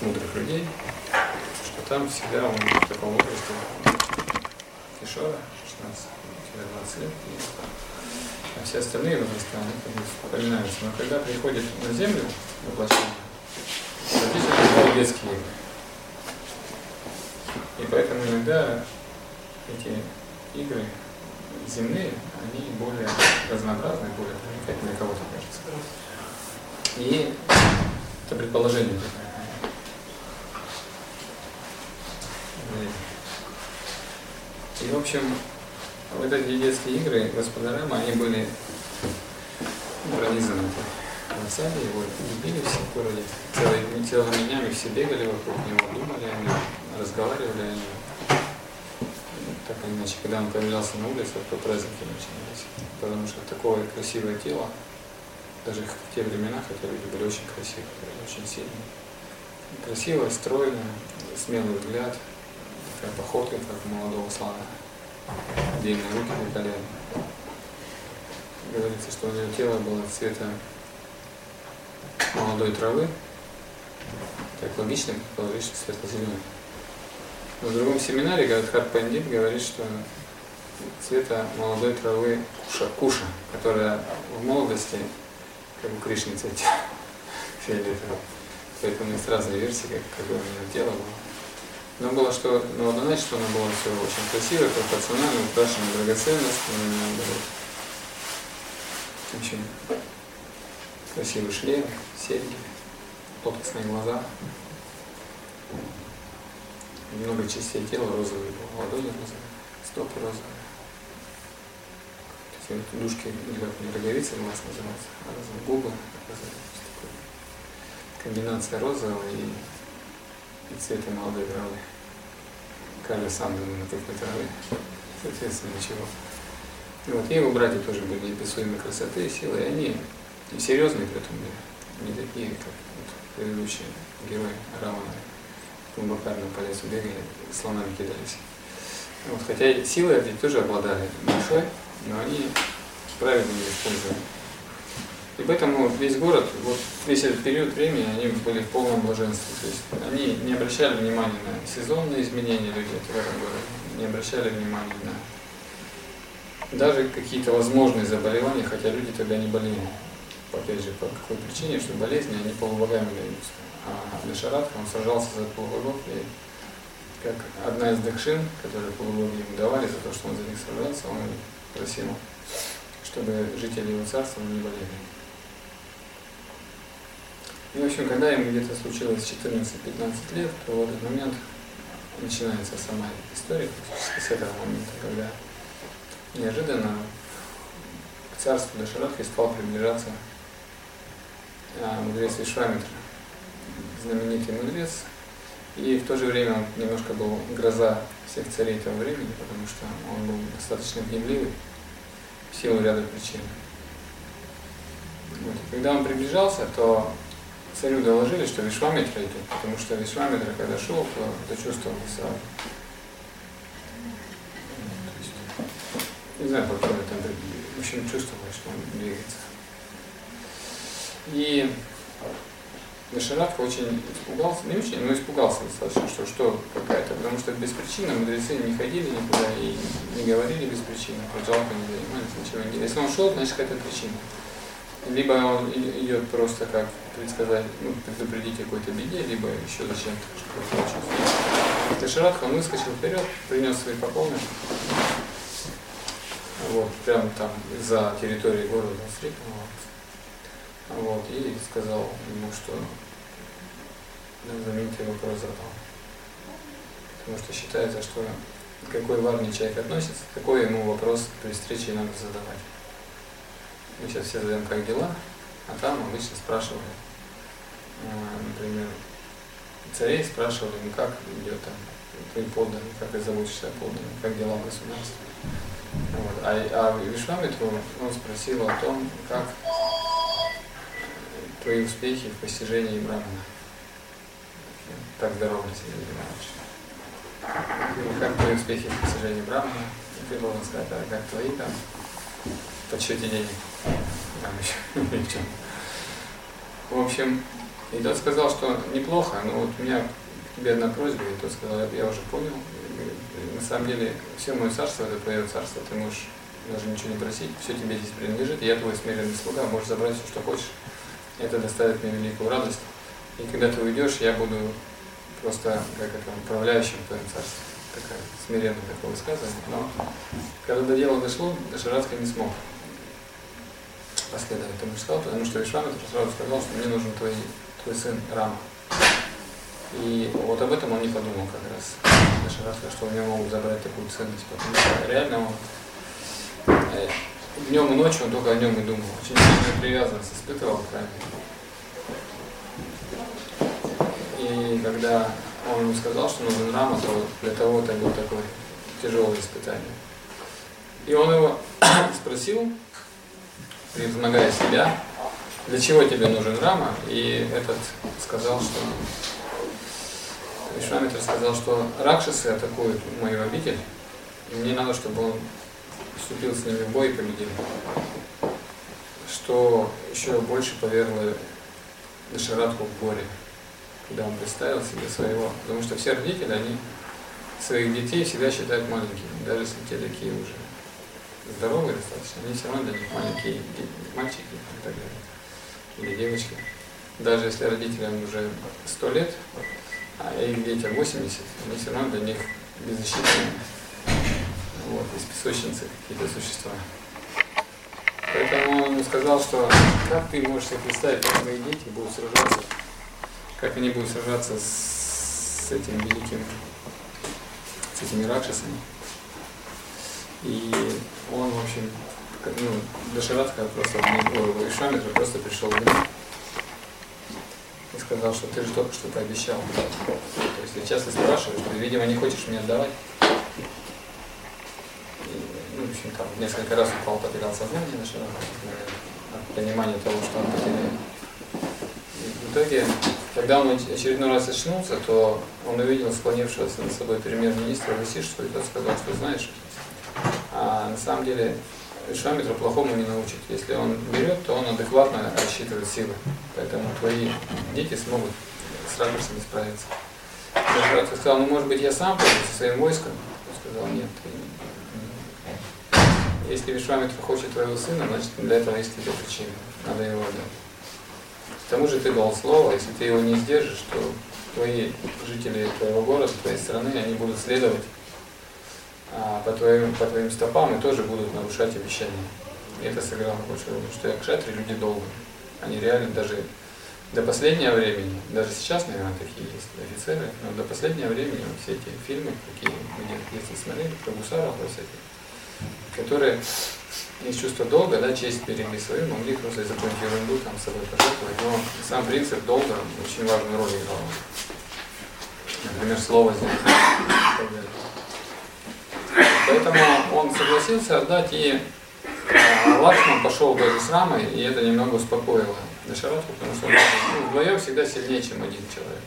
мудрых людей, что там всегда он в таком возрасте Кишора, 16-20 лет, а все остальные возраста, они как бы вспоминаются. Но когда приходит на землю воплощение, практически детские игры. И поэтому иногда эти игры земные, они более разнообразны, более привлекательны для кого-то, кажется. И это предположение такое. И, в общем, вот эти детские игры Господа Рама, они были пронизаны отцами, его любили все в городе. Целыми днями все бегали вокруг него, думали о нем, разговаривали о нем. Так или иначе, когда он появлялся на улице, то праздники начинались. Потому что такое красивое тело, даже в те времена, хотя люди были очень красивые, очень сильные. Красивое, стройное, смелый взгляд, такая походка, как у молодого слона, длинные руки на колено. Говорится, что у него тело было цвета молодой травы, так логично предположить, что светло-зеленый. Но в другом семинаре Гададхар Пандит говорит, что цвета молодой травы куша, которая в молодости, как у Кришны, цвет фиолетовый. Поэтому есть разные версии, какое у него тело было. Но было что, надо знать, что оно было все очень красивое, пропорционально, украшено драгоценностями, очень красивый шлем, серьги, лотосные глаза. Много частей тела розовые, ладони розовые, стопы розовые. То есть дужки, не роговицы глаз называется, а розовые губы. Комбинация розового и цвета молодой травы. Каждый сам на такой травы, соответственно, ничего. И вот его братья тоже были неописуемой красоты и силы, и они и серьезные при этом были, не такие, как вот предыдущие герои Равана. Кумбакарна по лесу бегали, слонами кидались. Вот, хотя и силы эти тоже обладали большой, но они правильно не использовали. И поэтому весь город, вот весь этот период времени, они были в полном блаженстве. То есть они не обращали внимания на сезонные изменения людей в этом городе, не обращали внимания на даже какие-то возможные заболевания, хотя люди тогда не болели. Опять же, по какой причине, что болезни, они полубогами даются. А Дашаратха, он сражался за полубогов, и как одна из дакшин, которые полубоги ему давали за то, что он за них сражался, он просил, чтобы жители его царства не болели. И, в общем, когда ему где-то случилось 14-15 лет, то в этот момент начинается сама история, с этого момента, когда неожиданно к царству Дашаратхи стал приближаться мудрец Вишвамитра, знаменитый мудрец, и в то же время он немножко был гроза всех царей того времени, потому что он был достаточно гневливый в силу ряда причин. Вот. Когда он приближался, то царю доложили, что Вишвамитра идет, потому что Вишвамитра, когда шел, то чувствовал сразу. Не знаю, по там, в общем, чувствовал, что он двигается. И Дашаратха очень испугался, не очень, но испугался достаточно, что какая-то, потому что без причины мудрецы не ходили никуда и не говорили без причины, про жалко не занимались, ничего не делали. Если он шел, значит какая-то причина. Либо он идет просто как предсказать, предупредить о какой-то беде, либо еще зачем-то что-то случилось. Дашаратха, он выскочил вперед, принес свои поклоны. Вот, прямо там за территорией города встретил. Вот, и сказал ему, что знаменитый вопрос задал. Потому что считается, что какой в армии человек относится, такой ему вопрос при встрече надо задавать. Мы сейчас все задаем, как дела, а там обычно спрашивали, например, царей спрашивали, как идет там твои подданные, как ты заботишься о подданных, как дела в государстве. Вот. А Вишвамитру он спросил о том, как твои успехи в постижении Брахмана. Так здорово себе занимаешься. Как твои успехи в постижении Брахмана? Ты должен сказать, а как твои там в подсчете денег. Там еще. В общем, И тот сказал, что неплохо, но вот у меня к тебе одна просьба, и тот сказал, я уже понял, на самом деле все мое царство, это твое царство, ты можешь даже ничего не просить, все тебе здесь принадлежит, и я твой смиренный слуга, можешь забрать все, что хочешь, это доставит мне великую радость, и когда ты уйдешь, я буду просто как это, управляющим в твоем царстве. Такая смиренная такое высказывание, но когда до дела дошло, Дашаратха не смог последовать тому, что сказал, потому что Вишвамитра сразу сказал, что мне нужен твой сын Рама. И вот об этом он не подумал как раз. Дашаратха, что у него могут забрать такую ценность, потому что реально он днем и ночью он только о нем и думал. Очень сильную привязанность испытывал к Раме. И когда он ему сказал, что нужен Рама, то для того это было такое тяжелое испытание. И он его спросил, превозмогая себя, для чего тебе нужен Рама, и этот сказал, что Вишвамитра сказал, что ракшасы атакуют мою обитель, и мне надо, чтобы он вступил с ними в бой и победил. Что еще больше повергло Дашаратху в горе, когда он представил себе своего, потому что все родители, они своих детей всегда считают маленькими, даже если те такие уже здоровые достаточно, они все равно для них маленькие мальчики и так далее, или девочки. Даже если родителям уже 100 лет, а их детям 80, они все равно для них беззащитные, вот, из песочницы какие-то существа. Поэтому он сказал, что как ты можешь себе представить, как мои дети будут сражаться, как они будут сражаться с этим великим, с этими ракшасами. И он, в общем, Дашаратха просто, Вишвамитра просто пришел в гнев и сказал, что ты же только что пообещал. То есть я часто спрашиваю, ты, видимо, не хочешь мне отдавать. И, в общем, там несколько раз упал, потерял сознание Дашаратха от понимания того, что он потерял. И в итоге, когда он очередной раз очнулся, то он увидел склонившегося над собой премьер-министра Васиштху, и тот сказал, что знаешь, а на самом деле Вишвамитра плохому не научит. Если он берет, то он адекватно рассчитывает силы. Поэтому твои дети смогут с ракшасами справиться. Дашаратха сказал, ну может быть я сам пойду со своим войском? Он сказал, нет. Если Вишвамитра хочет твоего сына, значит для этого есть какие-то причины. Надо его отдать. К тому же ты дал слово, если ты его не сдержишь, то твои жители твоего города, твоей страны, они будут следовать по твоим стопам и тоже будут нарушать обещания. И это сыграло большую роль, что кшатри люди долго. Они реально даже до последнего времени, даже сейчас, наверное, такие есть офицеры, но до последнего времени все эти фильмы, какие мы если смотрели, про гусаров, про всяких, которые из чувства долга, да, честь берегли свою, могли просто из-за какой-нибудь ерунду там с собой пожертвовать. Но сам принцип долга очень важную роль играл. Например, слово сделать и так далее. Поэтому он согласился отдать, и Лакшман пошел даже с Рамой, и это немного успокоило Дашаратху, потому что вдвоем всегда сильнее, чем один человек.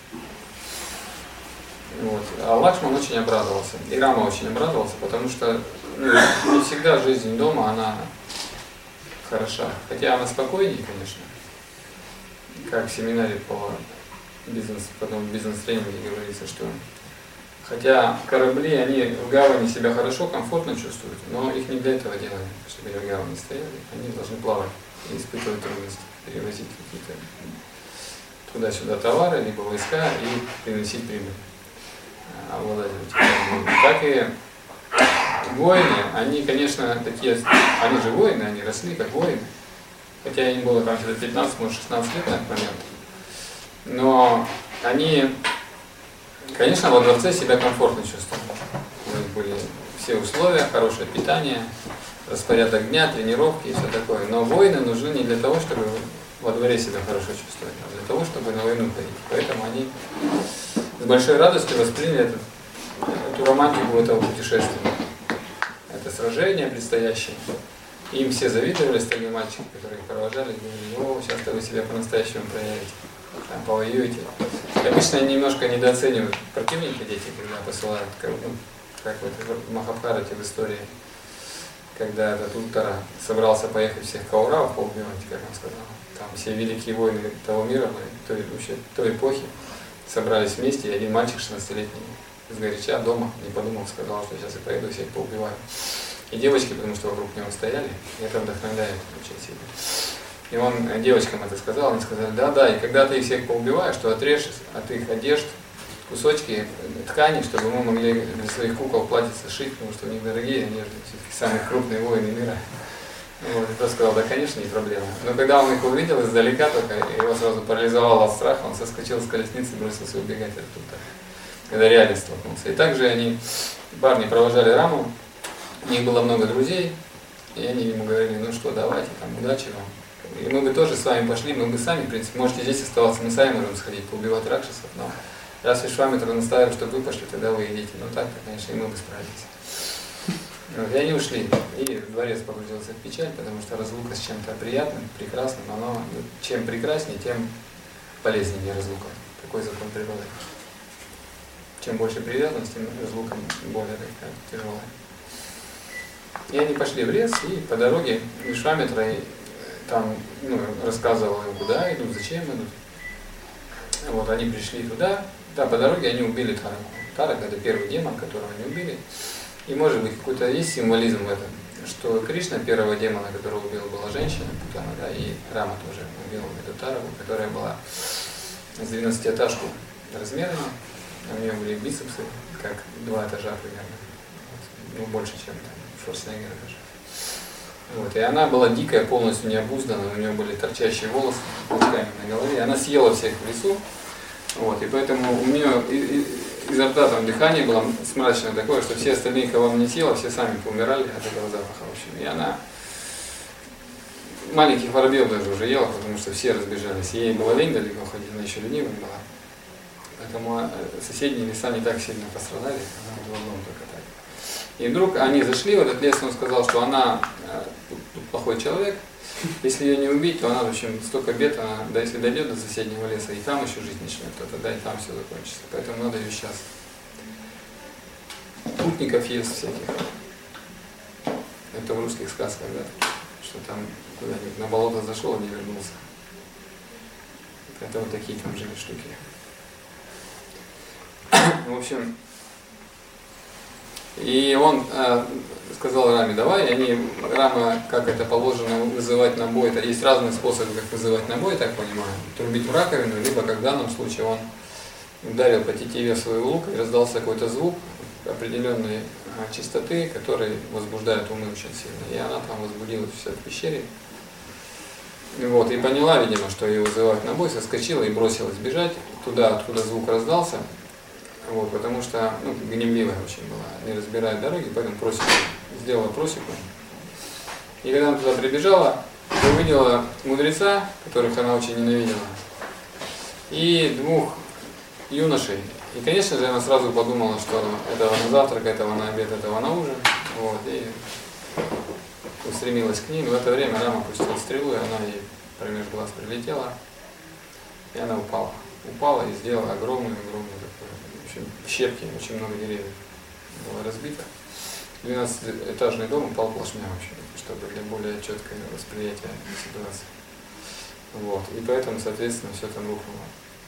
Вот. А Лакшман очень обрадовался, и Рама очень обрадовался, потому что не всегда жизнь дома, она хороша. Хотя она спокойнее, конечно, как в семинаре по бизнес-тренинге говорится, что хотя корабли, они в гавани себя хорошо, комфортно чувствуют, но их не для этого делали, чтобы они в гавани стояли. Они должны плавать и испытывать трудности, перевозить какие-то туда-сюда товары, либо войска и приносить прибыль, обладать этим. Так и воины, они, конечно, такие, они же воины, они росли как воины, хотя им было там 15, может 16 лет на этот момент, но они, конечно, во дворце себя комфортно чувствовали. У них были все условия, хорошее питание, распорядок дня, тренировки и все такое. Но воины нужны не для того, чтобы во дворе себя хорошо чувствовать, а для того, чтобы на войну ходить. Поэтому они с большой радостью восприняли эту романтику этого путешествия. Это сражение предстоящее. Им все завидовали, стали мальчики, которые их провожали, и говорили, о, сейчас-то вы себя по-настоящему проявите, там, повоюете. Обычно они немножко недооценивают противника дети, когда посылают, как вот в Махабхарате в истории, когда этот Уттара собрался поехать всех кауравов поубивать, как он сказал. Там все великие воины того мира, той эпохи, собрались вместе, и один мальчик 16-летний сгоряча дома, не подумал, сказал, что сейчас я поеду, всех поубиваю. И девочки, потому что вокруг него стояли, и это вдохновляет очень сильно. И он девочкам это сказал, они сказали, да, и когда ты их всех поубиваешь, то отрежь от их одежд кусочки ткани, чтобы мы могли для своих кукол платьица шить, потому что у них дорогие одежды, все-таки самые крупные воины мира. Вот, и тот сказал, да, конечно, не проблема. Но когда он их увидел издалека только, его сразу парализовало от страха, он соскочил с колесницы и бросился убегать оттуда, когда реальность столкнулся. И также они, парни, провожали Раму, у них было много друзей, и они ему говорили, ну что, давайте, там, удачи вам. И мы бы тоже с вами пошли, мы бы сами, в принципе, можете здесь оставаться, мы сами можем сходить, поубивать ракшасов, но раз Вишвамитра настаивает, чтобы вы пошли, тогда вы идите. Ну так-то, конечно, и мы бы справились. Вот, и они ушли, и дворец погрузился в печаль, потому что разлука с чем-то приятным, прекрасным, оно чем прекраснее, тем полезнее разлука. Такой закон природы. Чем больше привязанности, тем разлука более такая тяжелая. И они пошли в лес, и по дороге Вишвамитра там рассказывал им, куда идут, зачем идут. Вот, они пришли туда, да, по дороге они убили Тараку. Тарак — это первый демон, которого они убили. И может быть какой-то есть символизм в этом, что Кришна, первого демона, которого убил, была женщина, Путана, да, и Рама тоже убил эту Тараку, которая была с 12-этажку размерами, у нее были бицепсы, как 2 этажа примерно, ну больше, чем там Шварценеггера даже. Вот, и она была дикая, полностью необуздана, у нее были торчащие волосы, пучками на голове, и она съела всех в лесу, вот, и поэтому у нее изо рта там дыхание было смрачное такое, что все остальные, кого она не съела, все сами поумирали от этого запаха, в общем, и она маленьких воробьев даже уже ела, потому что все разбежались, ей было лень далеко ходить, она еще ленивая была, поэтому соседние леса не так сильно пострадали, она в одном только так. И вдруг они зашли в этот лес, он сказал, что она плохой человек, если ее не убить, то она, в общем, столько бед, она, да, если дойдет до соседнего леса, и там еще жить начнет, то тогда и там все закончится. Поэтому надо ее сейчас. Путников ест всяких. Это в русских сказках, да, что там куда-нибудь на болото зашел и не вернулся. Это вот такие там жили штуки. В общем, и он сказал Раме, давай, и они, Рама, как это положено, вызывать на бой, это есть разные способы, как вызывать на бой, так понимаю, трубить в раковину, либо, как в данном случае, он ударил по тетиве своего лука и раздался какой-то звук определенной частоты, который возбуждает умы очень сильно, и она там возбудилась вся в пещере, вот, и поняла, видимо, что ее вызывают на бой, соскочила и бросилась бежать туда, откуда звук раздался. Вот, потому что гневливая очень была, не разбирает дороги, поэтому сделала просеку. И когда она туда прибежала, то увидела мудреца, которых она очень ненавидела, и 2 юношей. И, конечно же, она сразу подумала, что этого на завтрак, этого на обед, этого на ужин. Вот, и устремилась к ним. И в это время Рама пустила стрелу, и она ей промеж глаз прилетела, и она упала. Упала и сделала огромную в щепки, очень много деревьев было разбито. 12-этажный дом упал плашмя, в общем, чтобы для более четкого восприятия ситуации. Вот. И поэтому, соответственно, все там рухнуло.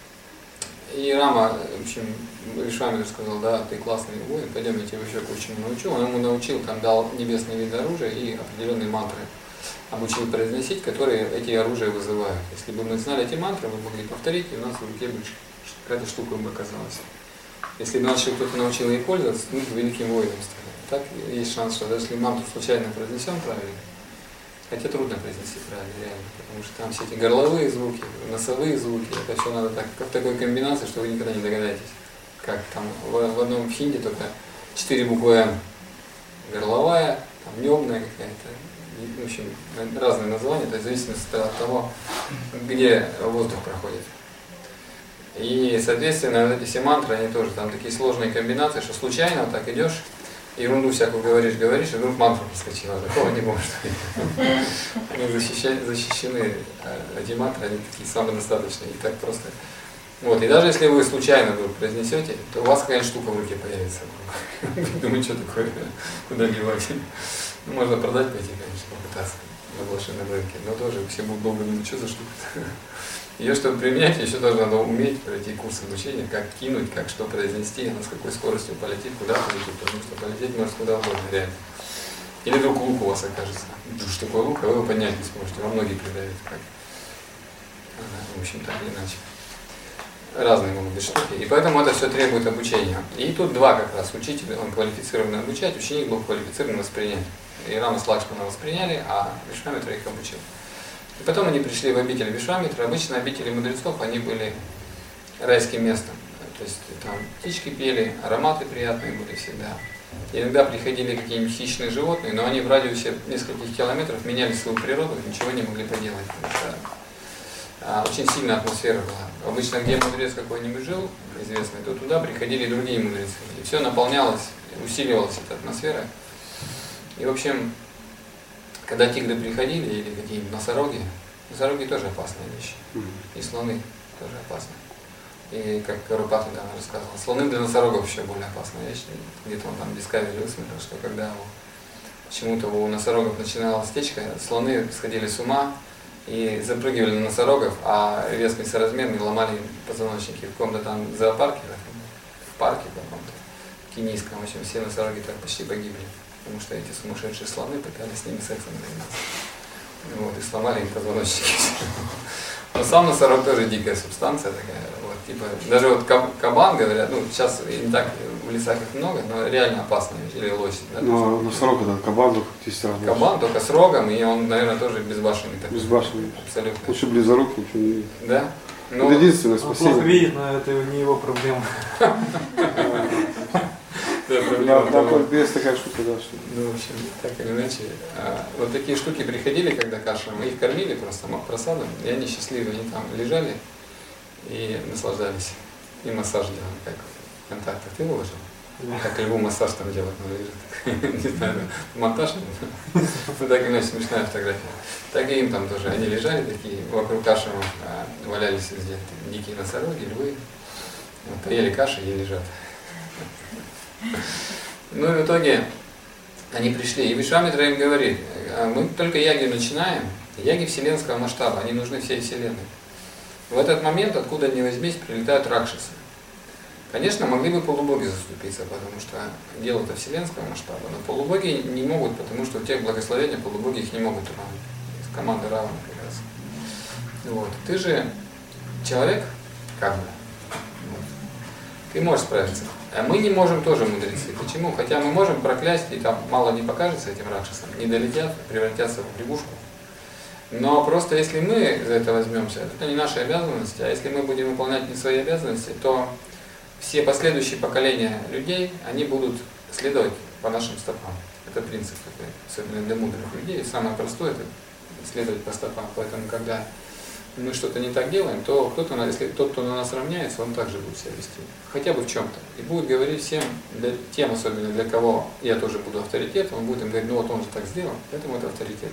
И Рама, в общем, Вишвамитра сказал, да, ты классный воин, пойдем, я тебя еще кое-чему научу. Он ему научил, там дал небесный вид оружия и определенные мантры обучил произносить, которые эти оружия вызывают. Если бы мы знали эти мантры, мы могли повторить, и у нас в руке бы какая-то штука бы оказалась. Если бы нас еще кто-то научил ей пользоваться, мы бы великим воином стали. Так есть шанс, что даже если мантру случайно произнесем правильно, хотя трудно произнести правильно, реально, потому что там все эти горловые звуки, носовые звуки, это все надо так, как в такой комбинации, что вы никогда не догадаетесь. Как там в одном хинди только 4 буквы М. Горловая, там небная какая-то, в общем, разные названия, то есть в зависимости от того, где воздух проходит. И, соответственно, эти все мантры, они тоже там такие сложные комбинации, что случайно вот так идешь, ерунду всякую говоришь, и вдруг мантра проскочила. Такого не может быть. Они защищены, эти мантры, они такие самодостаточные, и так просто. Вот, и даже если вы случайно вдруг произнесете, то у вас какая-нибудь штука в руке появится. Думаю, что такое, куда девать. Ну, можно продать пойти, конечно, попытаться на блошином рынке, но тоже все будут долго думать, что за штука. Ее, чтобы применять, еще тоже надо уметь пройти курс обучения, как кинуть, как что произнести, она с какой скоростью полетит, куда полетит, потому что полететь может куда угодно, реально. Или вдруг лук у вас окажется. Что такое лук, а вы его поднять не сможете, во многие придавит. Как. В общем, так или иначе. Разные могут быть штуки, и поэтому это все требует обучения. И тут два как раз. Учитель, он квалифицированно обучать, ученик был квалифицирован воспринять. И Рама с Лакшмана восприняли, а Вишвамитра их обучил. И потом они пришли в обитель Вишвамитра. Обычно обители мудрецов, они были райским местом. То есть там птички пели, ароматы приятные были всегда. Иногда приходили какие-нибудь хищные животные, но они в радиусе нескольких километров меняли свою природу, ничего не могли поделать. Потому что очень сильная атмосфера была. Обычно, где мудрец какой-нибудь жил, известный, то туда приходили другие мудрецы. И все наполнялось, усиливалась эта атмосфера. И, в общем, когда тигры приходили, или какие-нибудь носороги тоже опасные вещи. И слоны тоже опасны. И как Карупата недавно рассказывал, слоны для носорогов еще более опасная вещь. Где-то он там в Discovery высмотрел, что когда почему-то у носорогов начиналась стечка, слоны сходили с ума и запрыгивали на носорогов, а вес несоразмерный, ломали им позвоночники в каком-то там зоопарке, в парке каком-то, кенийском, в общем, все носороги так почти погибли, потому что эти сумасшедшие слоны пытались с ними сексом заниматься. Вот, и сломали им позвоночники. Но сам носорог тоже дикая субстанция такая. Вот, типа, даже вот кабан, говорят, ну сейчас не так в лесах их много, но реально опасная вещь, или лось. Да, но носорог это кабан, только есть разные. Кабан только с рогом, и он, наверное, тоже безбашенный. Безбашенный. Абсолютно. Лучше близорук ничего не видит. Да? Ну, это единственное спасение. Он плохо видит, но это не его проблема. Есть такая штука, да, что... Ну, в общем, так или иначе, вот такие штуки приходили, когда каша, мы их кормили просто просадом, и они счастливые, они там лежали и наслаждались. И массаж делали, как в контактах. Ты выложил? Как льву массаж там делать, но лежит. Не знаю, монтаж. Ну, так или иначе, смешная фотография. Так и им там тоже. Они лежали такие, вокруг каши валялись везде дикие носороги, львы. Поели каши и лежат. Ну и в итоге они пришли, и Вишвамитра им говорит, мы только яги начинаем, яги вселенского масштаба, они нужны всей вселенной. В этот момент, откуда ни возьмись, прилетают ракшасы. Конечно, могли бы полубоги заступиться, потому что дело-то вселенского масштаба, но полубоги не могут, потому что у тех благословения полубоги их не могут уравнять. Команда равна как раз. Вот. Ты же человек, как бы, вот. Ты можешь справиться. А мы не можем тоже, мудрецы. Почему? Хотя мы можем проклясть, и там мало не покажется этим ракшасам, не долетят, превратятся в лягушку. Но просто если мы за это возьмемся, это не наши обязанности, а если мы будем выполнять не свои обязанности, то все последующие поколения людей, они будут следовать по нашим стопам. Это принцип такой, особенно для мудрых людей. Самое простое – это следовать по стопам. Поэтому, когда мы что-то не так делаем, то кто-то, если тот, кто на нас равняется, он также будет себя вести. Хотя бы в чем-то. И будет говорить всем, тем особенно, для кого я тоже буду авторитетом, он будет им говорить, ну вот он же так сделал, поэтому это авторитет.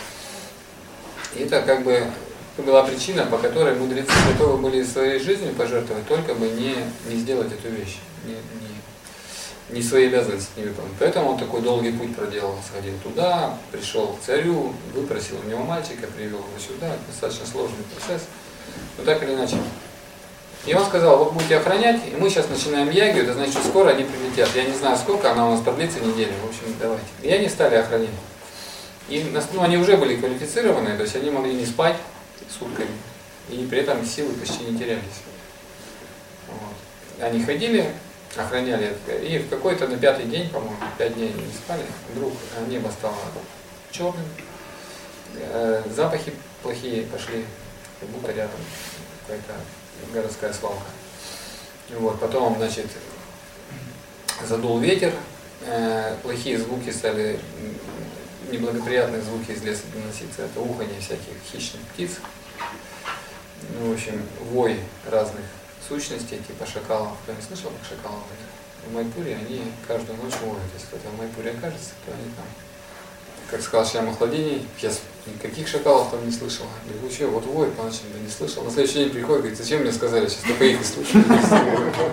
И это как бы была причина, по которой мудрецы готовы были своей жизнью пожертвовать, только бы не сделать эту вещь, не свои обязанности не выполнить. Поэтому он такой долгий путь проделал, сходил туда, пришел к царю, выпросил у него мальчика, привел его сюда, достаточно сложный процесс, но так или иначе. И он сказал, вот будете охранять, и мы сейчас начинаем ягью, это значит, что скоро они прилетят. Я не знаю сколько, она у нас продлится неделю, в общем, давайте. И они стали охранять. И они уже были квалифицированы, то есть они могли не спать сутками, и при этом силы почти не терялись. Вот. Они ходили, охраняли, и в какой-то на 5-й день, по-моему, 5 дней они не спали, вдруг небо стало черным, запахи плохие пошли, как будто рядом какая-то городская свалка. Вот. Потом, значит, задул ветер, плохие звуки стали, неблагоприятные звуки из леса доноситься, это уханье всяких хищных птиц, ну, в общем, вой разных сущностей, типа шакалов. Кто не слышал, как шакалов? В Майпуре они каждую ночь воют. Если кто-то в Майпуре окажется, то они там, как сказал Шьяма Хладини, я никаких шакалов там не слышал. Я говорю, что, вот воют по ночам, да не слышал. На следующий день приходит, говорит, зачем мне сказали, сейчас только их и слушаю.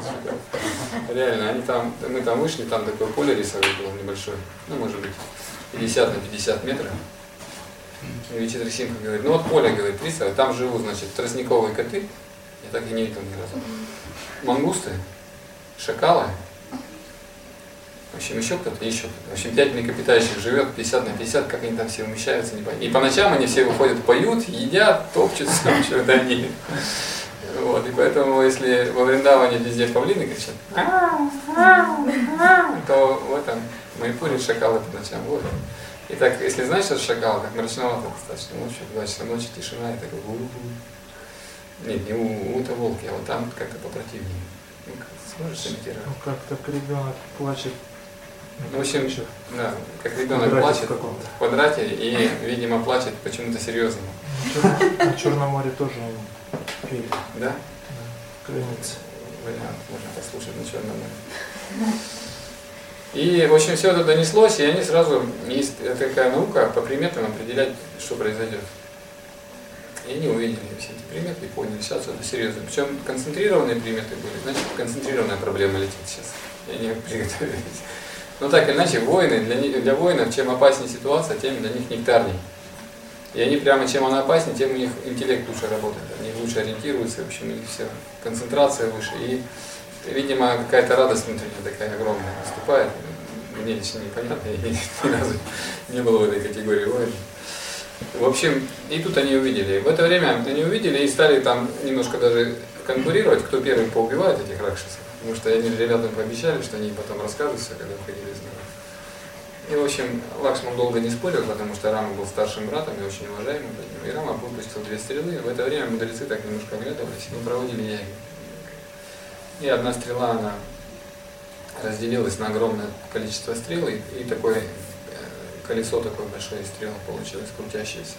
Реально, они там, мы там вышли, там такое поле рисовое было небольшое, ну, может быть, 50 на 50 метров. И Вичитру Симха говорит, ну вот поле, говорит, представь, там живут, значит, тростниковые коты, я так и не видел ни разу, мангусты, шакалы, в общем, еще кто-то, еще кто-то. В общем, 5 млекопитающих живет 50 на 50, как они там все умещаются, не понятно. И по ночам они все выходят, поют, едят, топчутся, что-то они. Вот, и поэтому, если во Вриндаване везде павлины кричат, то в этом Майпуре шакалы по ночам водят. И так, если знаешь, что шакал, так мрачновато достаточно, ночью, 2 часа ночи, тишина, и такой Нет, не у-то волки, а вот там как-то попротивнее. Ну, сможешь имитировать? Ну, как так ребенок плачет. Ну, в общем, да, как ребенок плачет в квадрате и, видимо, плачет почему-то серьезно. На Черном море тоже пели. Да? Крымец. Вариант можно послушать на Черном море. И, в общем, все это донеслось, и они сразу, есть такая наука, по приметам определять, что произойдет. И они увидели все эти приметы и поняли, сейчас это серьезно. Причем концентрированные приметы были, значит, концентрированная проблема летит сейчас. И они приготовились. Но так или иначе, воины, для воинов, чем опаснее ситуация, тем для них нектарней. И они прямо, чем она опаснее, тем у них интеллект лучше работает. Они лучше ориентируются, в общем, у них все, концентрация выше. И, видимо, какая-то радость внутренняя такая огромная наступает. Мне лично непонятно, я ни разу не было в этой категории воинов. В общем, и тут они увидели. В это время они увидели и стали там немножко даже конкурировать, кто первым поубивает этих ракшасов. Потому что они ребятам пообещали, что они потом расскажут все, когда входили из мира. И, в общем, Лакшман долго не спорил, потому что Рама был старшим братом и очень уважаемым. И Рама выпустил 2 стрелы. В это время мудрецы так немножко оглядывались и проводили яги. И одна стрела, она разделилась на огромное количество стрел, и такое колесо такое большое стрел получилось, крутящееся.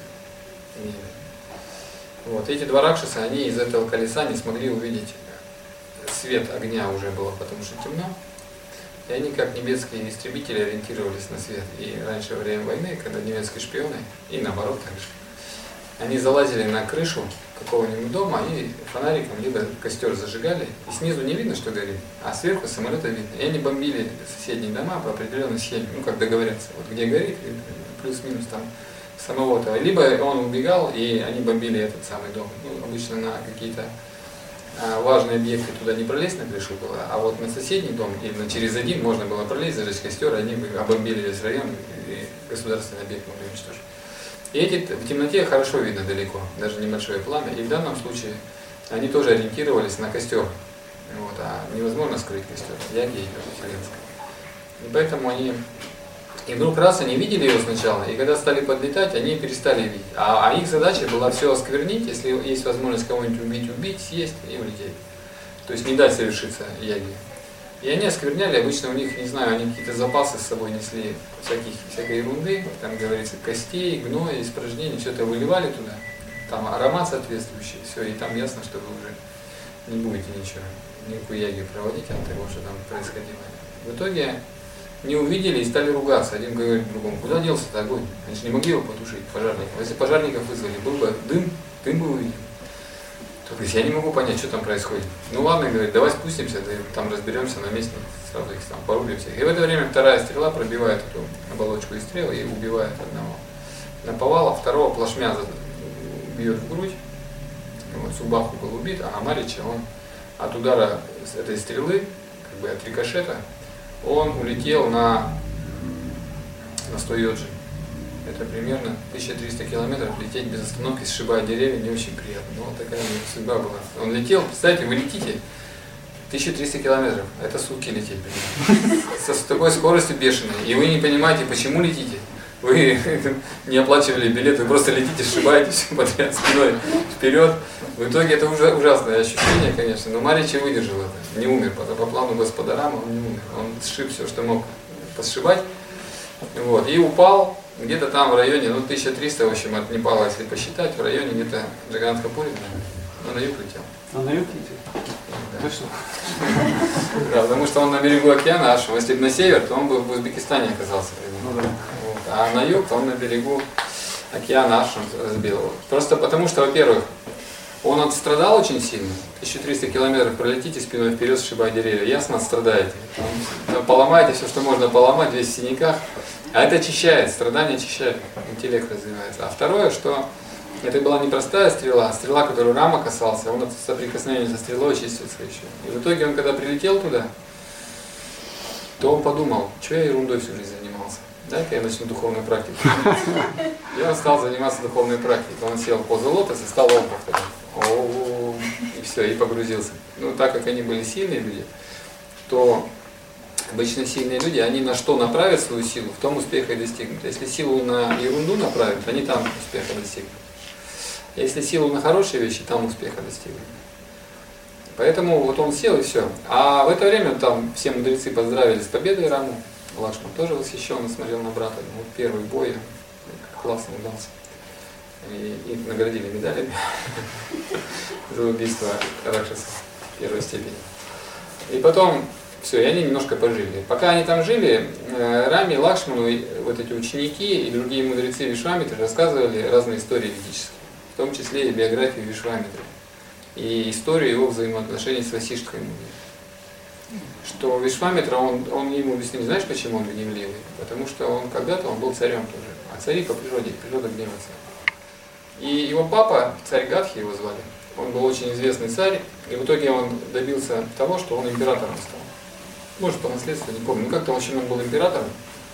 Вот. Эти 2 ракшаса, они из этого колеса не смогли увидеть свет огня, уже было, потому что темно. И они, как немецкие истребители, ориентировались на свет. И раньше, во время войны, когда немецкие шпионы, и наоборот также, они залазили на крышу какого-нибудь дома и фонариком либо костер зажигали, и снизу не видно, что горит, а сверху самолета видно. И они бомбили соседние дома по определенной схеме, ну как договорятся, вот где горит, плюс-минус там самого этого. Либо он убегал, и они бомбили этот самый дом. Ну, обычно на какие-то важные объекты туда не пролезть, на крышу было, а вот на соседний дом или через один можно было пролезть, зажечь костер, и они бы обомбили весь район, и государственный объект могли уничтожить. И эти в темноте хорошо видно далеко, даже небольшое пламя, и в данном случае они тоже ориентировались на костер, вот, а невозможно скрыть костер, яги идет вселенская. И поэтому они, и вдруг раз они видели его сначала, и когда стали подлетать, они перестали видеть. А их задача была все осквернить, если есть возможность кого-нибудь убить, съесть и улететь. То есть не дать совершиться яги. И они оскверняли, обычно у них, не знаю, они какие-то запасы с собой несли всякой ерунды, там говорится, костей, гноя, испражнений, все это выливали туда, там аромат соответствующий, все, и там ясно, что вы уже не будете ничего, никакую ягию проводить от того, что там происходило. В итоге не увидели и стали ругаться. Один говорит другому, куда делся-то огонь? Они же не могли его потушить, пожарников. Если пожарников вызвали, был бы дым бы увидел. Тот говорит, я не могу понять, что там происходит. Ну ладно, говорит, давай спустимся, да, там разберемся на месте, сразу их там порубим всех. И в это время 2-я стрела пробивает эту оболочку из стрел и убивает одного. Наповала, 2-го плашмя бьет в грудь. Вот, Субаху был убит, а Амарича, он от удара этой стрелы, как бы от рикошета, он улетел на 100 йоджи. Это примерно 1300 километров лететь без остановки, сшибая деревья, не очень приятно. Но вот такая у него судьба была. Он летел, представьте, вы летите 1300 километров, это сутки лететь. С такой скоростью бешеной. И вы не понимаете, почему летите. Вы не оплачивали билет, вы просто летите, сшибаете все подряд спиной вперед. В итоге это ужасное ощущение, конечно, но Маричи выдержал это, не умер. По плану господа Рама он не умер. Он сшиб все, что мог посшибать. Вот, и упал где-то там в районе, 1300, в общем, от Непала, если посчитать, в районе где-то Джаганатхапури, на юг летел. А на юг летел? Да. Точно? Да, потому что он на берегу океана, аж если бы на север, то он бы в Узбекистане оказался. Ну, да. Вот. А на юг, то он на берегу океана аж разбил. Просто потому что, во-первых, он отстрадал очень сильно. 1300 километров пролетите спиной вперед, сшибая деревья. Ясно, отстрадаете. Там поломаете все, что можно поломать, весь в синяках. А это очищает, страдание очищает, интеллект развивается. А второе, что это была не простая стрела, а стрела, которую Рама касался, он от соприкосновения со стрелой очистился еще. И в итоге он, когда прилетел туда, то он подумал, что я ерундой всю жизнь занимался. Дай-ка я начну духовную практику. И он стал заниматься духовной практикой. Он сел в позу лотоса и стал ом повторять. И все, и погрузился. Ну, так как они были сильные люди, то обычно сильные люди, они на что направят свою силу, в том успеха и достигнут. Если силу на ерунду направят, они там успеха достигнут. Если силу на хорошие вещи, там успеха достигнут. Поэтому вот он сел и все. А в это время там все мудрецы поздравили с победой Раму. Лакшман тоже восхищенно смотрел на брата. Ну, вот первый бой классно удался. И их наградили медалями за убийство Ракшаса первой степени. И потом все, и они немножко пожили. Пока они там жили, Раме, Лакшману, вот эти ученики и другие мудрецы Вишвамитры рассказывали разные истории ведические, в том числе и биографию Вишвамитры, и историю его взаимоотношений с Васиштхой Муни. Что Вишвамитра, он ему объяснил, знаешь, почему он гневливый? Потому что он когда-то он был царем тоже, а цари по природе, природа гневается. И его папа, царь Гадхи его звали, он был очень известный царь, и в итоге он добился того, что он императором стал. Может, по наследству, не помню. Ну, как-то в общем он был императором.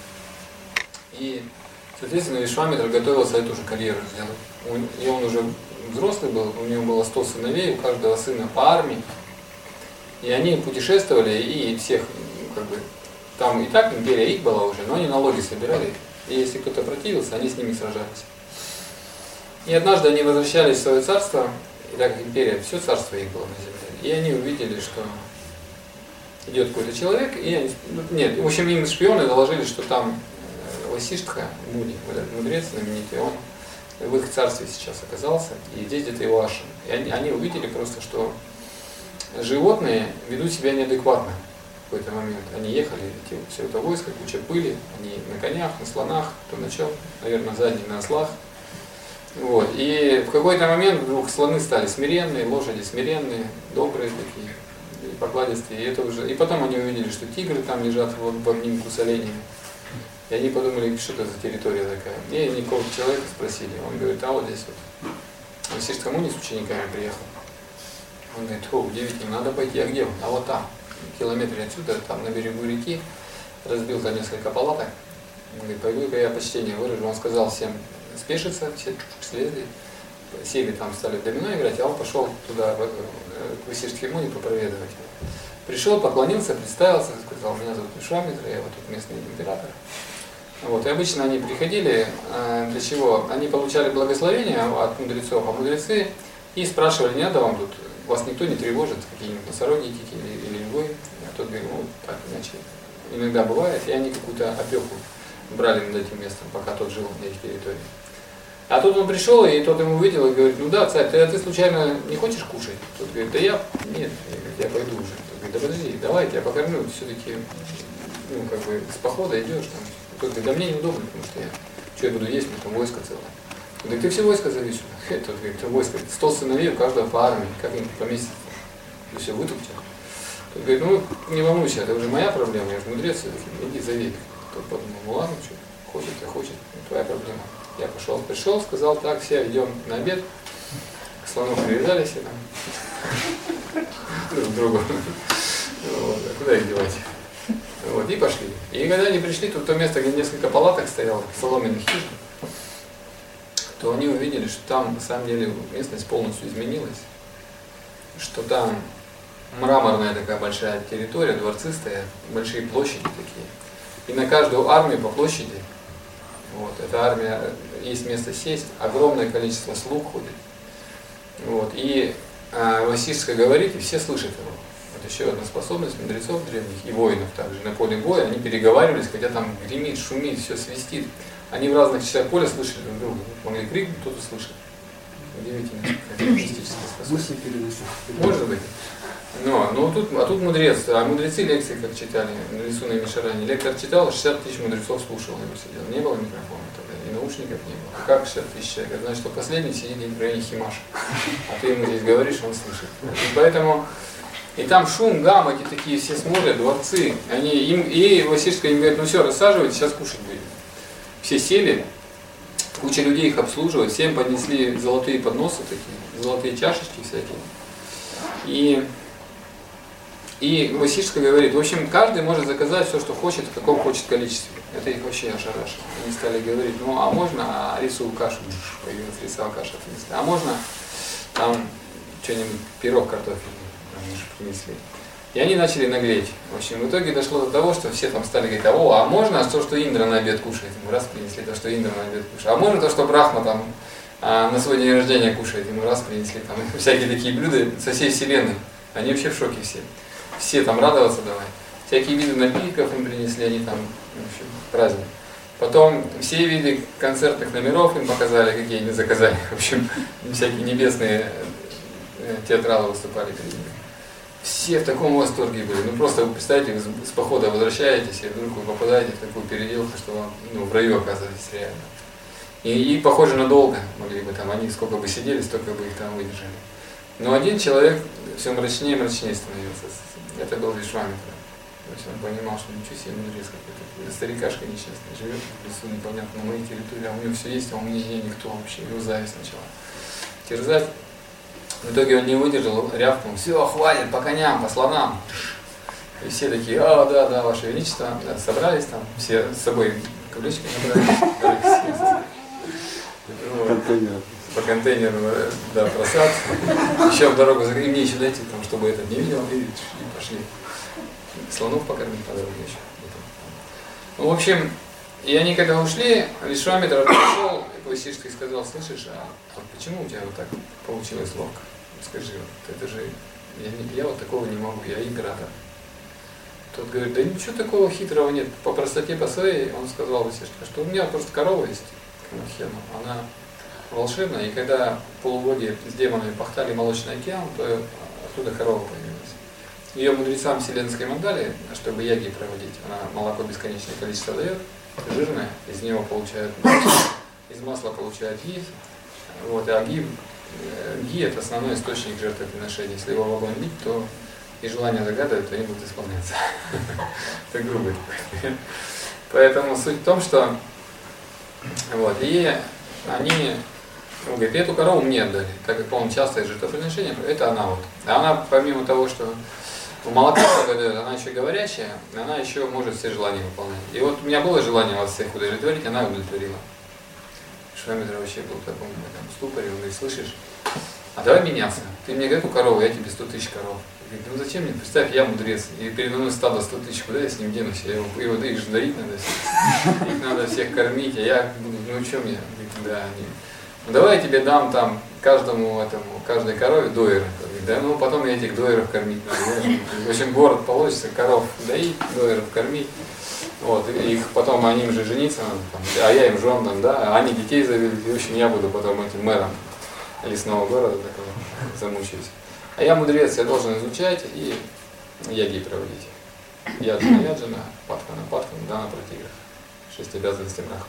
И, соответственно, Вишвамитра готовился эту же карьеру сделать. И он уже взрослый был, у него было 100 сыновей, у каждого сына по армии. И они путешествовали, и всех, как бы, там и так империя их была уже, но они налоги собирали. И если кто-то противился, они с ними сражались. И однажды они возвращались в свое царство, и так как империя, все царство их было на земле. И они увидели, что идет какой-то человек, и они, нет, в общем, им шпионы доложили, что там Васиштха Муни, мудрец знаменитый, он в их царстве сейчас оказался, и здесь где-то его ашрам. И они увидели просто, что животные ведут себя неадекватно в какой-то момент. Они ехали, все это войско, куча пыли, они на конях, на слонах, кто на чем, наверное, задние на ослах. Вот. И в какой-то момент вдруг слоны стали смиренные, лошади смиренные, добрые такие, и покладистые. И, это уже... и потом они увидели, что тигры там лежат в обнимку с оленями. И они подумали, что это за территория такая. И они какого-то человека спросили. Он говорит, а вот здесь вот Васиштха Муни с учениками приехал. Он говорит, удивительно, надо пойти, а где он? А вот там, в километре отсюда, там на берегу реки, разбил там несколько палаток. Он говорит, пойду-ка я почтение выражу. Он сказал всем спешиться, все слезли, сели там, стали в домино играть, а он пошел туда, к Васиштхе Муни, попроведывать его. Пришел, поклонился, представился, сказал, меня зовут Вишвамитра, я вот тут местный император. Вот, и обычно они приходили, для чего? Они получали благословение от мудрецов, а мудрецы и спрашивали, не надо вам тут, вас никто не тревожит, какие-нибудь носороги или львы, а тот говорит, ну так, иначе иногда бывает, и они какую-то опеку брали над этим местом, пока тот жил на их территории. А тут он пришел, и тот ему увидел и говорит, ну да, царь, ты случайно не хочешь кушать? Тот говорит, да нет, я пойду уже. Тот говорит, да подожди, давай, я тебя покормлю, все-таки, ну как бы, с похода идешь там. Тот говорит, да мне неудобно, потому что я буду есть, мне там войско целое. Он говорит, ты все войско зови сюда. Тот говорит, ты войско, 100 сыновей у каждого по армии, как им поместиться? Ты все вытупчил. Тот говорит, ну не волнуйся, это уже моя проблема, я же мудрец, иди зови. Тот подумал, ну ладно, что, хочет, твоя проблема. Я пришел, сказал, так, все идем на обед, к слону привязались и там друг к другу. Вот, а куда их девать? Вот, и пошли. И когда они пришли, тут то место, где несколько палаток стояло, соломенных хижин, то они увидели, что там на самом деле местность полностью изменилась, что там мраморная такая большая территория, дворцы стоят, большие площади такие. И на каждую армию по площади, вот, эта армия, есть место сесть, огромное количество слуг ходит. Вот, и Васиштха говорит, и все слышат его. Вот еще одна способность мудрецов древних и воинов также. На поле боя они переговаривались, хотя там гремит, шумит, все свистит. Они в разных частях поля слышали друг друга. Могли крикнуть, кто-то слышит. Удивительно. Мысли переносят. Может быть. Но тут мудрец, а мудрецы лекции как читали, Нарисуна и Мишарани. Лектор читал, 60 тысяч мудрецов слушал его сидел. Не было микрофона тогда, и наушников не было. А как 60 тысяч человек? Значит, что последний сидит в районе Химаша. А ты ему здесь говоришь, он слышит. И поэтому, и там шум, гам, эти такие все смотрят, дворцы. И Васиштха им говорит, ну все, рассаживайтесь, сейчас кушать будем. все сели, куча людей их обслуживает, всем поднесли золотые подносы такие, золотые чашечки всякие. И Васишка говорит, в общем, каждый может заказать все, что хочет, в каком хочет количестве. Это их вообще ошарашило. Они стали говорить, ну а можно рисовую кашу, появилась рисовая каша принесли, а можно там что-нибудь, пирог картофельный, они же принесли. И они начали наглеть. В общем, в итоге дошло до того, что все там стали говорить, а можно то, что Индра на обед кушает? Ему раз принесли то, что Индра на обед кушает. А можно то, что Брахма там на свой день рождения кушает? Ему раз принесли там всякие такие блюда со всей вселенной. Они вообще в шоке все. Все там радоваться давай. Всякие виды напитков им принесли, они там, в общем, праздник. Потом все виды концертных номеров им показали, какие они заказали. В общем, всякие небесные театралы выступали перед ними. Все в таком восторге были. Ну просто вы представьте, вы с похода возвращаетесь, и вдруг вы попадаете в такую переделку, что вам в раю оказываетесь реально. И похоже надолго могли бы там, они сколько бы сидели, столько бы их там выдержали. Но один человек все мрачнее и мрачнее становился. Это был Вишвамитра. То есть он понимал, что ничего себе мудрец какой-то. Старикашка несчастный, живет в лесу, непонятно, на моей территории, а у него все есть, а у меня нет никто вообще. Его зависть начала терзать. В итоге он не выдержал, рявкнул, все, хватит, по коням, по слонам. И все такие, да, Ваше Величество, да, собрались там, все с собой каблички набрали. По контейнеру, да, просад. Еще в дорогу, и мне еще дойти, там, чтобы этот не видел, и пошли. Слонов покормить по дороге еще. Ну, в общем, и они когда ушли, Вишвамитра пришел к Васишке и сказал, слышишь, а почему у тебя вот так получилось ловко? Скажи, вот, это же, я вот такого не могу, я император. Тот говорит, да ничего такого хитрого нет, по простоте по своей, он сказал Васишке, что у меня просто корова есть, она волшебная, и когда полубоги с демонами пахтали молочный океан, то оттуда корова появилась. Ее мудрецам вселенским отдали, чтобы яги проводить. Она молоко бесконечное количество дает, жирное, из него получают масло, из масла получают ги, вот, а ги это основной источник жертвоприношения. Если его в огонь бить, то и желания загадывать, то они будут исполняться. Это грубо. Поэтому суть в том, что вот, и они говорят, эту корову мне отдали, так как, по-моему, частое жертвоприношение, это она вот. А она, помимо того, что молоко дает, она еще говорящая, она еще может все желания выполнять. И вот у меня было желание вас всех удовлетворить, она удовлетворила. Вишвамитра вообще был в таком ступоре, он говорит, слышишь, а давай меняться. Ты мне эту корову, я тебе 100 тысяч коров. Говорит, ну зачем мне? Представь, я мудрец, и передо мной стадо 100 тысяч, куда я с ним денусь? Его да, их же доить надо всех. Их надо всех кормить, а я буду, ну что мне? Да, ну давай я тебе дам там каждой корове доера. Да, ну потом я этих доеров кормить надо. В общем, город получится, коров доить, доеров кормить. Вот, и их потом они им же жениться надо, там, а я им жен дам, да, а они детей заведут, и в общем я буду потом этим мэром лесного города такого замучаюсь. А я мудрец, я должен изучать и яги проводить. Яджана, Патхана, Дана Пратигра. 6 обязанностей Брахмы.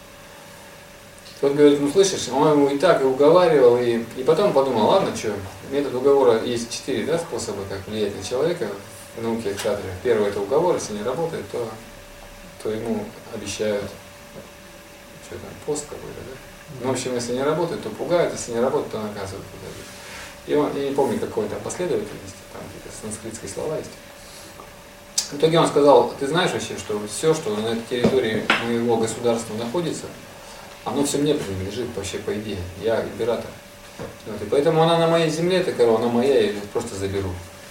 Тот говорит, ну слышишь, он ему и так и уговаривал, и потом подумал, ладно, что, метод уговора есть 4 способа, как влиять на человека в науке кшатрия. Первый это уговор, если не работает, то ему обещают, что там, пост какой-то, да? Ну, в общем, если не работает, то пугают, если не работает, то наказывают. И он, я не помню, какой там последовательности, там какие-то санскритские слова есть. В итоге он сказал, ты знаешь вообще, что все, что на этой территории моего государства находится, оно все мне принадлежит вообще по идее. Я император. Вот, и поэтому она на моей земле, эта корова, она моя, я ее просто заберу.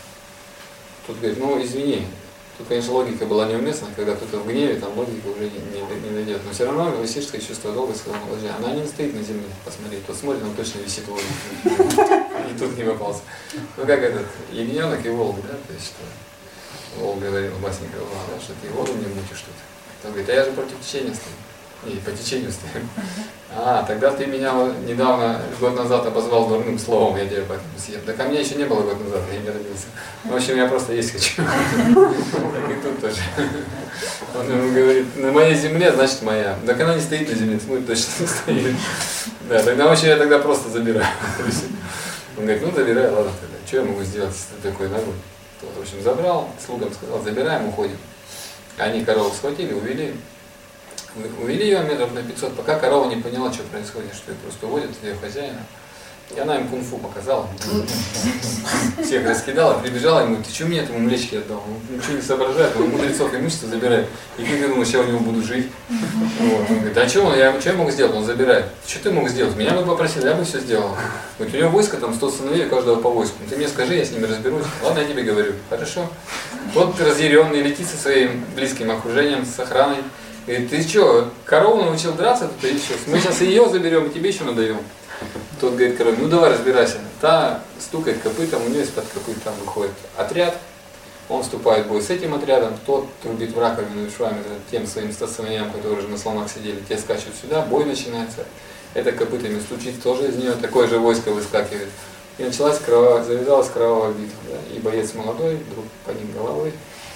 Тут говорит, ну извини, тут, конечно, логика была неуместна, когда кто-то в гневе, там логика уже не дойдет. Но все равно Васишское чувство долга сказал, подожди, она не стоит на земле, посмотри, тут смотрит, он точно висит в воздухе. И тут не попался. Ну как этот, ягненок и волк, да, то есть что волк говорил Басникова, да, что ты воду мне мутишь тут. Он говорит, а я же против течения стою. И по течению стою. А, тогда ты меня недавно, год назад обозвал дурным словом, я тебя поэтому съем. Да ко мне еще не было год назад, я не родился. В общем, я просто есть хочу. Так и тут тоже. Он ему говорит, на моей земле, значит моя. Так она не стоит на земле, смотрит, точно не стоит. Да, тогда вообще я тогда просто забираю. Он говорит, ну забирай, ладно тогда. Что я могу сделать, если ты такой ногой? Тот, в общем, забрал, слугам сказал, забираем, уходим. Они корову схватили, увели. Увели ее метров на 500, пока корова не поняла, что происходит, что ее просто уводят ее хозяина. И она им кунг-фу показала. Всех раскидала, прибежала ему: ты что мне этому млечке отдал? Он ничего не соображает, он мудрецов имущество забирает. И как я думаю, сейчас у него буду жить. Вот. Он говорит: а что я мог сделать? Он забирает. Что ты мог сделать? Меня бы попросили, я бы все сделал. Говорит: у него войско там 100 сыновей, у каждого по войску. Ты мне скажи, я с ними разберусь. Ладно, я тебе говорю. Хорошо. Вот разъяренный летит со своим близким окружением, с охраной. Говорит: ты что, корову научил драться? Тут и что? Мы сейчас ее заберем, и тебе еще надаем. Тот говорит корове: ну давай разбирайся. Та стукает копытом, у нее из-под копыт там выходит отряд. Он вступает в бой с этим отрядом, тот трубит в раковину Вишвамитра тем своим 100 сыновьям, которые уже на слонах сидели, те скачут сюда, бой начинается. Это копытами стучит, тоже из нее такое же войско выскакивает. И завязалась кровавая битва. Да? И боец молодой, вдруг поник головой.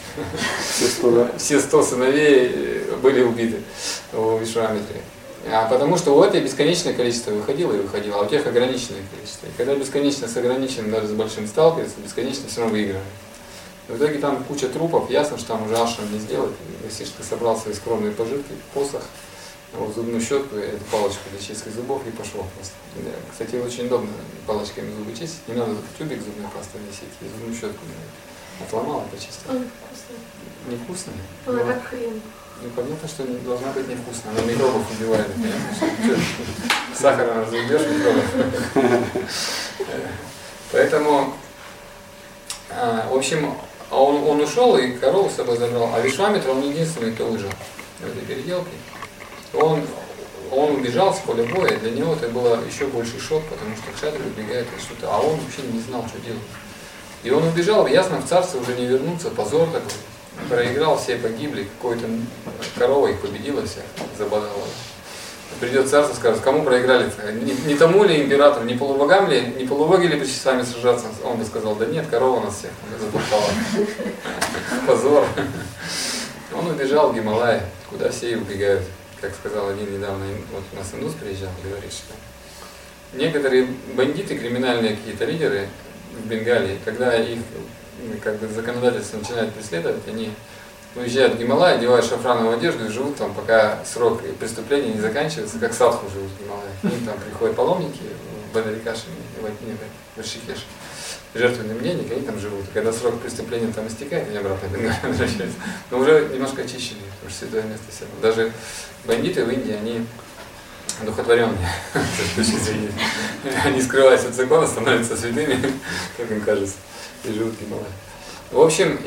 Все 100 сыновей были убиты в Вишвамитре. Потому что у этой бесконечное количество выходило и выходило, а у тех ограниченное количество. И когда бесконечно с ограниченным, даже с большим сталкивается, бесконечно все равно выигрывает. В итоге там куча трупов, ясно, что там уже ашрам не сделать. Васиштха собрал свои скромные пожитки, посох, вот, зубную щетку, эту палочку для чистки зубов и пошел просто. Да. Кстати, очень удобно палочками зубы чистить, не надо тюбик зубной пасты носить, и зубную щетку отломала и почистила. Он вкусный. Невкусный? Она как хрен. Ну, понятно, что должна быть невкусная, она микробов убивает, понятно? Сахаром разъебешь микробов. Поэтому, в общем, он ушел и корову с собой забрал, а Вишвамитра он единственный, кто выжил в этой переделке. Он убежал с поля боя, для него это было еще больший шок, потому что кшатры убегают или что-то, а он вообще не знал, что делать. И он убежал, ясно, в царство уже не вернуться, позор такой. Проиграл, все погибли, какой-то корова их победила вся, забодала. Придет царство, скажет: кому проиграли-то? Не тому ли императору, не полубогам ли, не полубоги ли пришли с вами сражаться? Он бы сказал: да нет, корова нас всех затолкала. Позор. Он убежал в Гималай, куда все и убегают. Как сказал один недавно, вот у нас индус приезжал, говорит, что некоторые бандиты, криминальные какие-то лидеры в Бенгалии, когда их как бы законодательство начинает преследовать, они уезжают в Гималай, одевают шафрановую одежду и живут там, пока срок преступления не заканчивается, как садху живут в Гималае. К ним там приходят паломники в Бадарикаше, в Ришикеше, жертвенный мненник, они там живут. И когда срок преступления там истекает, они обратно в Бенгалию возвращаются. Но уже немножко очищены, потому что святое место все равно. Даже бандиты в Индии, они одухотворенные, с точки зрения. Они скрываются от закона, становятся святыми, как им кажется, и живут в Гималае. В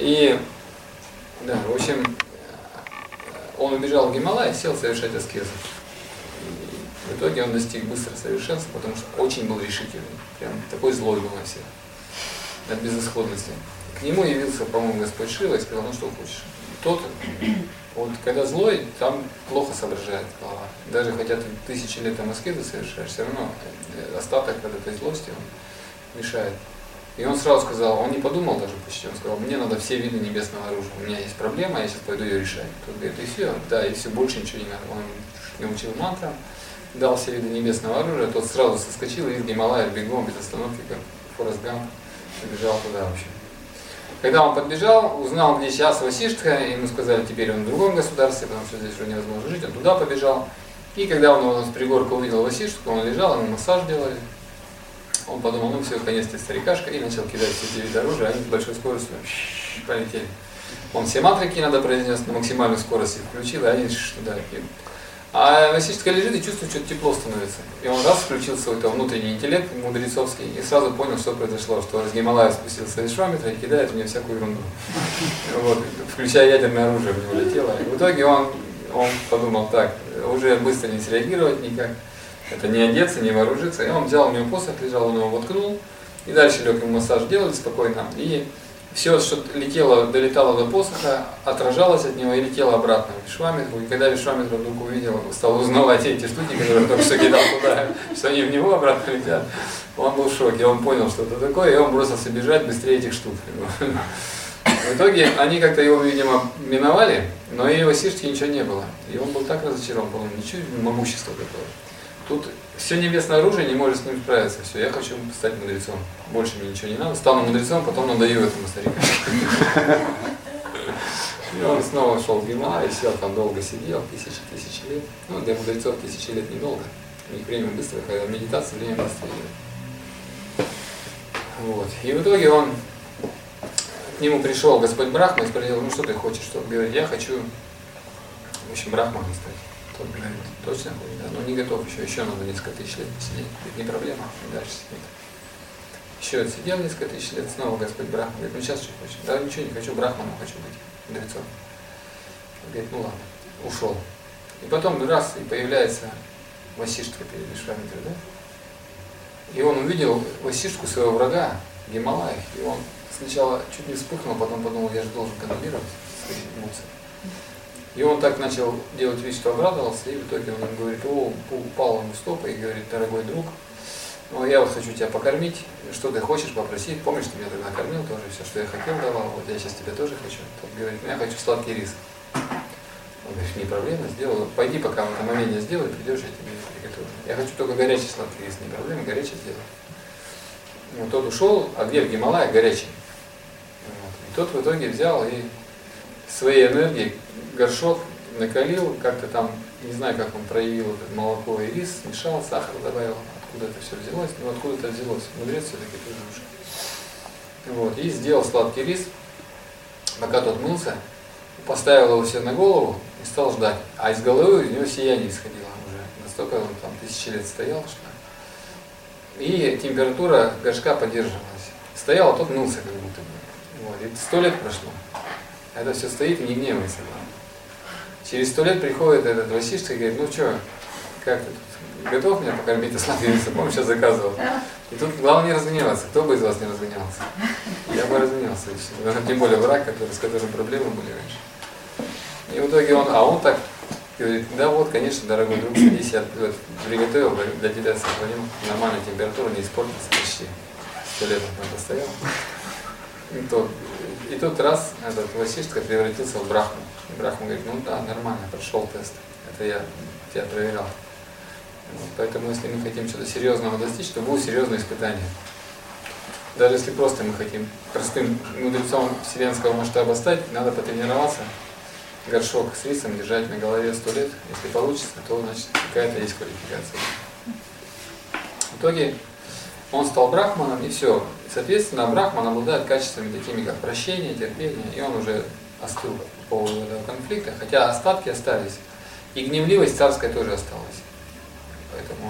общем, он убежал в Гималай и сел совершать аскезу. И в итоге он достиг быстро совершенства, потому что очень был решительный. Прям такой злой был на всех. От безысходности. К нему явился, по-моему, Господь Шива и сказал: ну что хочешь. Тот, вот когда злой, там плохо соображает голова. Даже хотя ты 1000 лет там аскезы совершаешь, все равно остаток от этой злости он мешает. И он сразу сказал, он не подумал даже почти, он сказал: мне надо все виды небесного оружия, у меня есть проблема, я сейчас пойду ее решать. Тот говорит: и все, да, и все, больше ничего не надо. Он научил мантрам, дал все виды небесного оружия, тот сразу соскочил и из Гималая бегом, без остановки, как Форест Гамп, побежал туда вообще. Когда он подбежал, узнал, где сейчас Васиштха, ему сказали: теперь он в другом государстве, потому что здесь уже невозможно жить, он туда побежал. И когда он с пригорка увидел Васиштху, он лежал, ему массаж делали. Он подумал: ну все, конец-то старикашка, и начал кидать все эти виды оружия, они с большой скоростью полетели. Он все матрики надо произнес на максимальную скорость и включил, и они туда. А Васиштха лежит и чувствует, что тепло становится. И он раз включил свой внутренний интеллект мудрецовский и сразу понял, что произошло, что из Гималая спустился Вишвамитра и кидает мне всякую ерунду. Вот, включая ядерное оружие в него летело. И в итоге он подумал: так, уже быстро не среагировать никак. Это не одеться, не вооружиться. И он взял, у него посох лежал, он его воткнул. И дальше лег, ему массаж делали спокойно. И все, что летело, долетало до посоха, отражалось от него и летело обратно в Вишвамитру. И когда Вишвамитра вдруг увидел, стал узнавать эти штуки, которые он только что кидал туда, что они в него обратно летят, он был в шоке. Он понял, что это такое, и он бросился бежать быстрее этих штук. В итоге они как-то его, видимо, миновали, но и Васиштхи ничего не было. И он был так разочарован, был ничего, могущество такое. Тут все небесное оружие не может с ним справиться. Все, я хочу стать мудрецом. Больше мне ничего не надо. Стану мудрецом, потом надаю этому старику. И он снова шел в Гималай, сел там долго сидел, тысячи лет. Ну, для мудрецов 1000 лет недолго. У них время быстро, когда медитация, время быстро идет. Вот. И в итоге к нему пришел Господь Брахма и спросил, ну что ты хочешь? Тот говорит, я хочу, в общем, Брахманом стать. Тот говорит, точно хочешь? Да, но не готов еще надо несколько тысяч лет посидеть. Говорит, не проблема, дальше сидит. Еще отсидел несколько тысяч лет, снова Господь Брахма говорит, ну сейчас что хочешь? Да ничего не хочу, Брахманом хочу быть, мудрецом. Говорит, ну ладно, ушел. И потом раз и появляется Васиштха перед Вишвамитрой, да? И он увидел Васиштху, своего врага, в Гималаях, и он сначала чуть не вспыхнул, потом подумал, я же должен контролировать свои эмоции. И он так начал делать вид, что обрадовался, и в итоге он ему говорит, упал ему в стопы и говорит, дорогой друг, ну я вот хочу тебя покормить, что ты хочешь попросить, помнишь, ты меня тогда кормил тоже, все, что я хотел, давал, вот я сейчас тебя тоже хочу. Тот говорит, ну я хочу сладкий рис. Он говорит, не проблема, сделаю, пойди пока вот омовение сделай, придешь, я тебе приготовлю. Я хочу только горячий сладкий рис, не проблема, горячий сделай. Вот тот ушел, а где в Гималаях горячий? Вот. И тот в итоге взял и своей энергией горшок накалил, как-то там, не знаю, как он проявил это молоко и рис, смешал, сахар добавил, откуда это все взялось, ну откуда это взялось, мудрец все-таки тоже уже. Вот. И сделал сладкий рис, пока тот мылся, поставил его себе на голову и стал ждать. А из головы у него сияние исходило уже. Настолько он там 1000 лет стоял, что. И температура горшка поддерживалась. Стоял, а тот мылся как будто бы. Вот. И 100 лет прошло. Это все стоит и не гневается. Через 100 лет приходит этот Васиштха и говорит, ну что, как ты тут готов меня покормить сладким рисом? Помню, сейчас заказывал. И тут главное не разгневаться. Кто бы из вас не разгневался? Я бы разгневался. Тем более враг, с которым проблемы были раньше. И в итоге он так говорит, да вот, конечно, дорогой друг, садись, я приготовил, для тебя сохранил нормальную температуру, не испортится почти. 100 лет он там постоял. И тут раз этот Васиштха превратился в Брахму. И Брахма говорит, ну да, нормально, прошел тест. Это я тебя проверял. Вот, поэтому если мы хотим чего-то серьезного достичь, то будет серьезное испытание. Даже если просто мы хотим простым мудрецом вселенского масштаба стать, надо потренироваться, горшок с рисом держать на голове 100 лет. Если получится, то значит какая-то есть квалификация. В итоге он стал брахманом, и все. Соответственно, брахман обладает качествами такими, как прощение, терпение, и он уже остыл по поводу этого конфликта, хотя остатки остались. И гневливость царская тоже осталась. Поэтому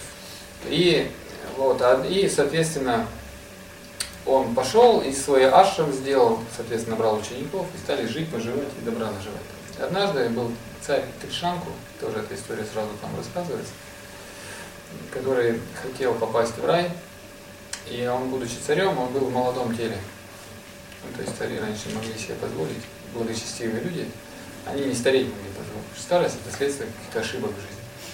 и, соответственно, он пошел и свой ашрам сделал, соответственно, набрал учеников и стали жить, поживать и добра наживать. Однажды был царь Тришанку, тоже эта история сразу там рассказывается, который хотел попасть в рай, и он, будучи царем, он был в молодом теле. Ну, то есть цари раньше могли себе позволить, благочестивые люди, они не стареть могли позволить. Старость – это следствие каких-то ошибок в жизни.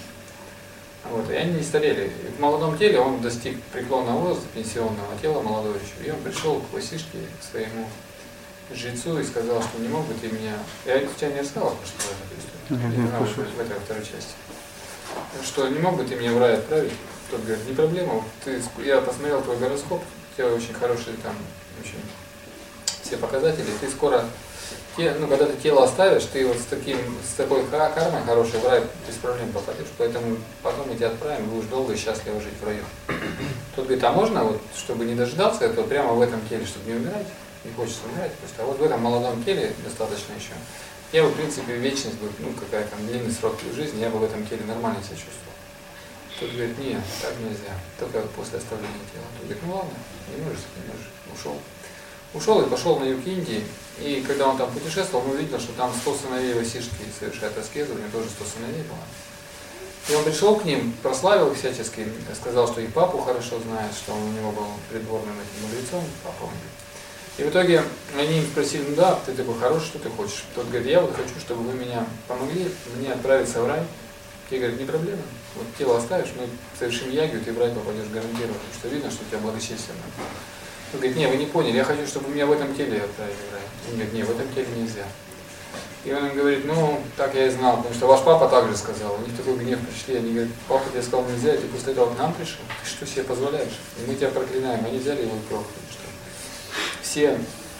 Вот, и они не старели. И в молодом теле он достиг преклонного возраста, пенсионного тела молодого еще. И он пришел к Васиштхе, к своему жрецу, и сказал, что не мог бы ты меня... Я тебя не рассказал, что это история. В этой второй части. Что не мог бы ты меня в рай отправить? Тот говорит, не проблема. Я посмотрел твой гороскоп, у тебя очень хорошие там очень все показатели. Ты скоро... когда ты тело оставишь, ты вот с такой кармой хорошей в рай без проблем попадешь, поэтому потом мы тебя отправим, будешь долго и счастливо жить в раю. Тут говорит, а можно, вот, чтобы не дожидаться этого, прямо в этом теле, чтобы не умирать, не хочется умирать, просто, а вот в этом молодом теле достаточно еще. Я бы, в принципе, вечность, какая там длинный срок жизни, я бы в этом теле нормально себя чувствовал. Тут говорит, нет, так нельзя, только после оставления тела. Тут говорит, ну ладно, не можешь, ушел. Ушел и пошел на юг Индии, и когда он там путешествовал, он увидел, что там 100 сыновей Васиштхи совершают аскезу, у него тоже 100 сыновей было. И он пришел к ним, прославил их всячески, сказал, что их папу хорошо знает, что он у него был придворным этим мудрецом, папа. И в итоге они им спросили, ну да, ты такой хороший, что ты хочешь? Тот говорит, я вот хочу, чтобы вы меня помогли, мне отправиться в рай. Те говорят, не проблема, вот тело оставишь, мы совершим ягью, ты в рай попадешь гарантированно, потому что видно, что у тебя благочестие. Он говорит, не, вы не поняли, я хочу, чтобы меня в этом теле отправили в рай. Он говорит, не, в этом теле нельзя. И он им говорит, ну, так я и знал, потому что ваш папа также сказал, у них такой гнев пришли, они говорят, папа тебе сказал нельзя, и ты после этого к нам пришел, ты что себе позволяешь? И мы тебя проклинаем, они взяли его и прокляли, что все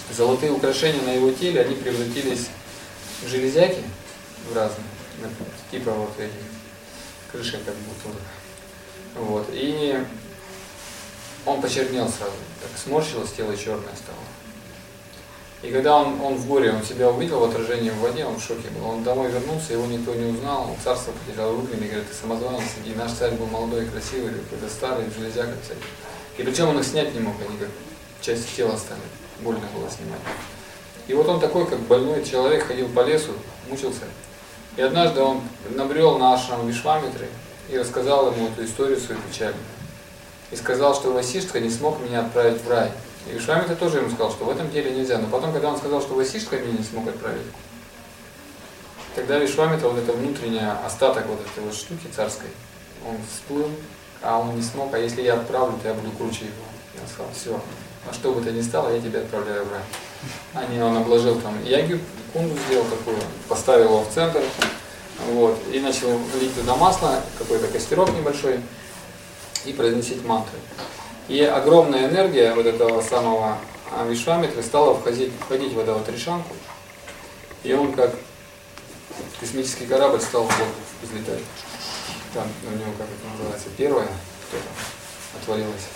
золотые украшения на его теле, они превратились в железяки, в разные, типа вот этих крышек как будто. Вот. И он почернел сразу, так сморщилось, тело черное стало. И когда он в горе, он себя увидел в отражении в воде, он в шоке был. Он домой вернулся, его никто не узнал, он царство потерял, выгнали, говорят, ты самозванец, и наш царь был молодой и красивый, какой-то старый, в железяках всяких. И причем он их снять не мог, они как часть тела стали, больно было снимать. И вот он такой, как больной человек, ходил по лесу, мучился. И однажды он набрел на ашрам Вишвамитры и рассказал ему эту историю свою печальную. И сказал, что Васиштха не смог меня отправить в рай. И Вишвамитра тоже ему сказал, что в этом деле нельзя. Но потом, когда он сказал, что Васиштха меня не смог отправить, тогда Вишвамитра, вот это внутренний остаток вот этой вот штуки царской, он всплыл, а он не смог, а если я отправлю, то я буду круче его. И он сказал, все, а что бы то ни стало, я тебя отправляю в рай. Он обложил там ягью, кунду сделал такую, поставил его в центр, вот, и начал лить туда масло, какой-то костерок небольшой, и произносить мантры. И огромная энергия вот этого самого Вишвамитры стала входить в эту вот решанку, и он как космический корабль стал в воздух взлетать. Там у него, как это называется, первая, кто там, отвалилась.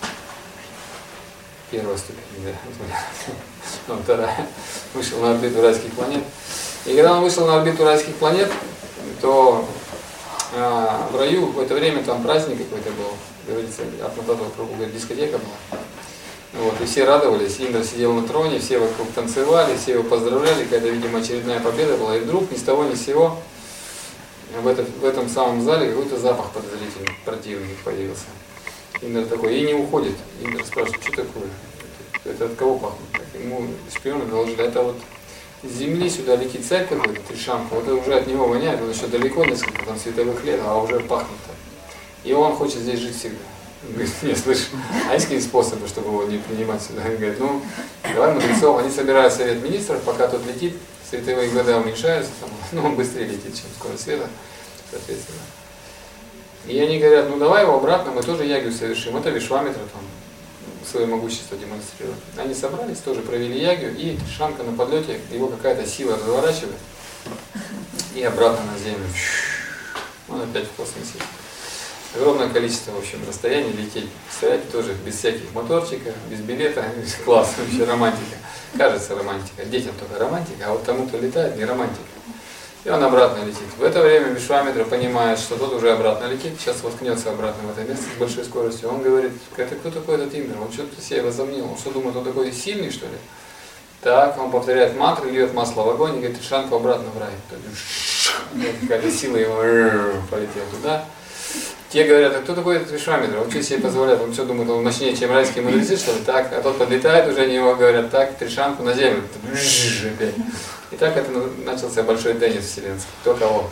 Первая ступень, да, отвалилась. Ну, вторая. Вышел на орбиту райских планет. И когда он вышел на орбиту райских планет, то в раю в это время там праздник какой-то был, говорится, от Мататова кругу, говорит, дискотека была. Вот, и все радовались, Индра сидел на троне, все вокруг танцевали, все его поздравляли, когда, видимо, очередная победа была, и вдруг ни с того ни с сего в этом самом зале какой-то запах подозрительный, противный появился. Индра такой, и не уходит. Индра спрашивает, что такое? Это от кого пахнет? Ему шпионы доложили, это вот с земли сюда летит царь какой-то, Тришамка, вот это уже от него воняет, он еще далеко, несколько там световых лет, а уже пахнет-то. И он хочет здесь жить всегда. Он говорит, не, слышь, а есть какие способы, чтобы его не принимать сюда? Он говорит, ну, давай мудрецов, они собирают совет министров, пока тот летит, световые года уменьшаются, там, ну, он быстрее летит, чем скорость света, соответственно. И они говорят, ну, давай его обратно, мы тоже ягью совершим, это Вишвамитра там свое могущество демонстрирует. Они собрались, тоже провели ягью, и Шанка на подлете, его какая-то сила разворачивает, и обратно на землю. Он опять в космосе. Огромное количество, в общем, расстояний лететь. Представляете, тоже без всяких моторчиков, без билета, класс, вообще романтика. Кажется романтика. Детям только романтика, а вот тому, кто летает, не романтика. И он обратно летит. В это время Вишвамитра понимает, что тот уже обратно летит, сейчас воткнется обратно в это место с большой скоростью. Он говорит, это кто такой этот Индра? Он что-то себе возомнил, он что думает, он такой сильный, что ли? Так, он повторяет мантры, льет масло в огонь и говорит, Шанку обратно в рай. Какая-то сила его полетела туда. Те говорят, а кто такой этот Вишвамитра? Он что себе позволяет? Он что думает, он мощнее, чем райские мудрецы, что ли? Так, а тот подлетает, уже они его говорят, так, Тришанку на землю. И так это начался большой теннис вселенский. Кто кого?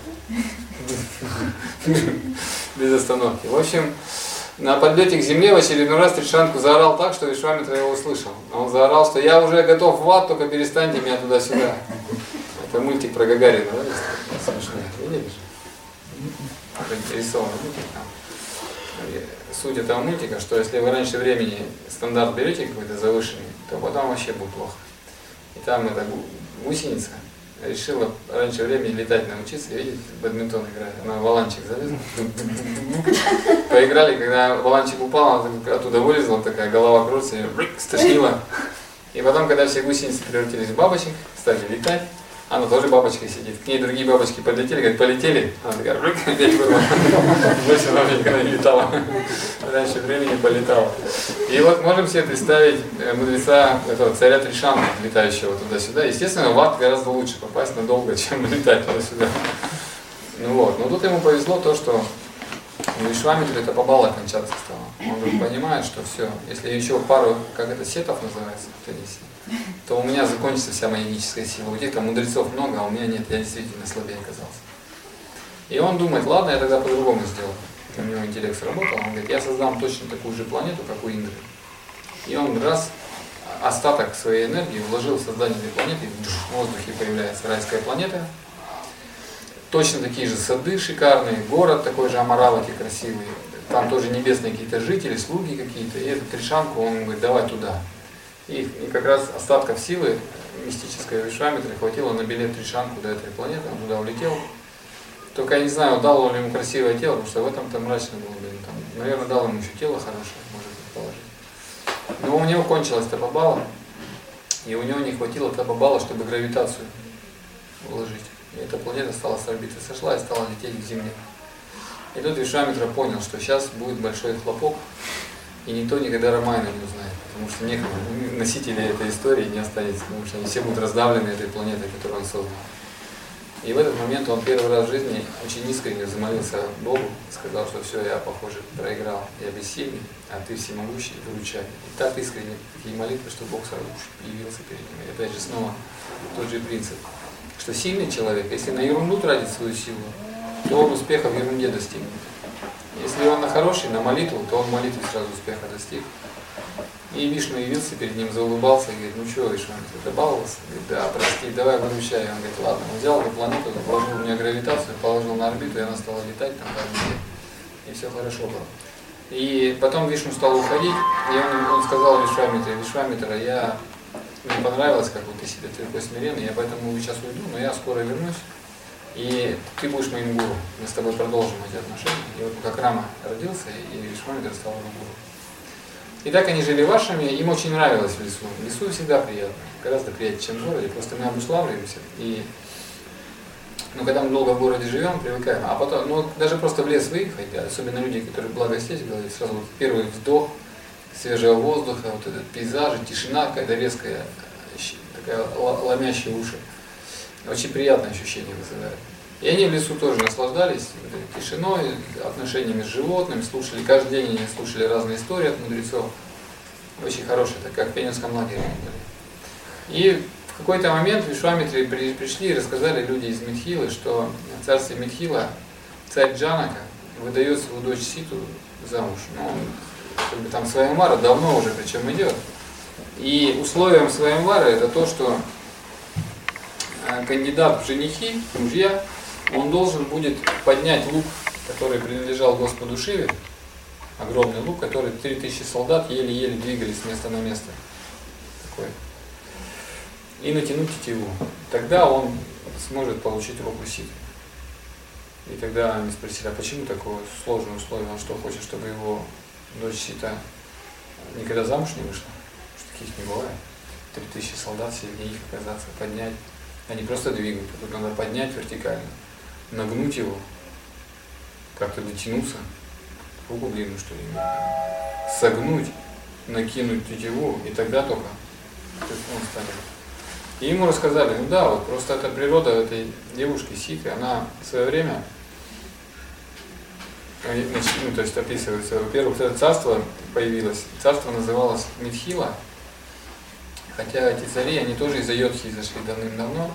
Без остановки. В общем, на подлете к земле в очередной раз Тришанку заорал так, что Вишвамитра его услышал. Он заорал, что я уже готов в ад, только перестаньте меня туда-сюда. Это мультик про Гагарина, да? Смешно. Видели же? Рисованный мультик там. Суть этого мультика, что если вы раньше времени стандарт берете какой-то завышенный, то потом вообще будет плохо. И там эта гусеница решила раньше времени летать научиться, видите, в бадминтон играть. Она в валанчик залезла. Поиграли, когда валанчик упал, она оттуда вылезла, такая голова крутится, ее стошнила. И потом, когда все гусеницы превратились в бабочек, стали летать, она тоже бабочкой сидит. К ней другие бабочки подлетели, говорят, полетели. Она такая, опять вырвала. Больше она никогда не летала. Раньше времени полетала. И вот можем себе представить мудреца, этого царя Тришанку, летающего туда-сюда. Естественно, в ад гораздо лучше попасть надолго, чем летать туда-сюда. Ну вот. Но тут ему повезло то, что у Вишвамитра это по баллу кончаться стало. Он вдруг понимает, что все, если еще пару, как это, сетов называется в теннисе, то у меня закончится вся магическая сила. У тех там мудрецов много, а у меня нет, я действительно слабее оказался. И он думает, ладно, я тогда по-другому сделаю. У него интеллект сработал, он говорит, я создам точно такую же планету, как у Индры. И он раз остаток своей энергии вложил в создание этой планеты, и в воздухе появляется райская планета. Точно такие же сады шикарные, город такой же Амаравати красивый. Там тоже небесные какие-то жители, слуги какие-то. И эту Тришанку он говорит, давай туда. И как раз остатков силы мистической Вишвамитры хватило на билет Тришанку до этой планеты, он туда улетел. Только я не знаю, дал ли ему красивое тело, потому что в этом-то мрачно было бы. Там, наверное, дал ему еще тело хорошее, можно предположить. Но у него кончилась Тапабала, и у него не хватило Тапабала, чтобы гравитацию уложить. И эта планета стала с орбиты сошла и стала лететь к Земле. И тут Вишвамитра понял, что сейчас будет большой хлопок, и никто никогда Рамайна не узнает, потому что некому носителей этой истории не останется, потому что они все будут раздавлены этой планетой, которую он создал. И в этот момент он первый раз в жизни очень искренне замолился Богу и сказал, что все, я, похоже, проиграл, я бессильный, а ты всемогущий, выручай. И так искренне такие молитвы, что Бог сразу явился перед ним. И опять же снова тот же принцип, что сильный человек, если на ерунду тратит свою силу, то он успеха в ерунде достигнет. Если он на хороший, на молитву, то он в молитве сразу успеха достиг. И Вишну явился перед ним, заулыбался и говорит, ну что, Вишну, ты добавился? Говорит, да, прости, давай выручай. Он говорит, ладно. Он взял эту планету, положил у меня гравитацию, положил на орбиту, и она стала летать там пару недель. И все хорошо было. И потом Вишну стал уходить, и он сказал Вишвамитре, Вишвамитра, мне понравилось, как вот ты себя такой смиренный, я поэтому сейчас уйду, но я скоро вернусь. И ты будешь моим гуру. Мы с тобой продолжим эти отношения. И вот как Рама родился, и Вишвамитра стал его гуру. И так они жили в ашраме, им очень нравилось в лесу. В лесу всегда приятно, гораздо приятнее, чем в городе, просто мы обуславливаемся. И, когда мы долго в городе живем, привыкаем. А потом, даже просто в лес выехать, особенно люди, которые благо здесь говорят, сразу вот первый вдох свежего воздуха, вот этот пейзаж, тишина какая-то резкая, такая ломящая уши. Очень приятное ощущение вызывает. И они в лесу тоже наслаждались тишиной, отношениями с животными, слушали, каждый день они слушали разные истории от мудрецов. Очень хорошие, так как в пионерском лагере были. И в какой-то момент Вишвамитре пришли и рассказали люди из Мидхилы, что в царстве Мидхила царь Джанака выдает свою дочь Ситу замуж. Там Сваямвара давно уже причем идет. И условием Сваямвара это то, что кандидат в женихи, мужья, он должен будет поднять лук, который принадлежал Господу Шиве, огромный лук, который 3000 солдат еле-еле двигались с места на место. Такой. И натянуть тетиву. Тогда он сможет получить руку Ситы. И тогда они спросили, а почему такое сложное условие? Он что, хочет, чтобы его дочь Сита никогда замуж не вышла? Что таких не бывает. 3000 солдат, сильнее их оказаться, поднять. Они просто двигают, тут надо поднять вертикально, нагнуть его, как-то дотянуться, руку длинную что ли, согнуть, накинуть тетиву, и тогда только он станет. И ему рассказали, вот просто это природа этой девушки Ситы, она в свое время, то есть описывается, во-первых, это царство появилось, царство называлось Мидхила. Хотя эти цари, они тоже из Айодхи зашли давным-давно.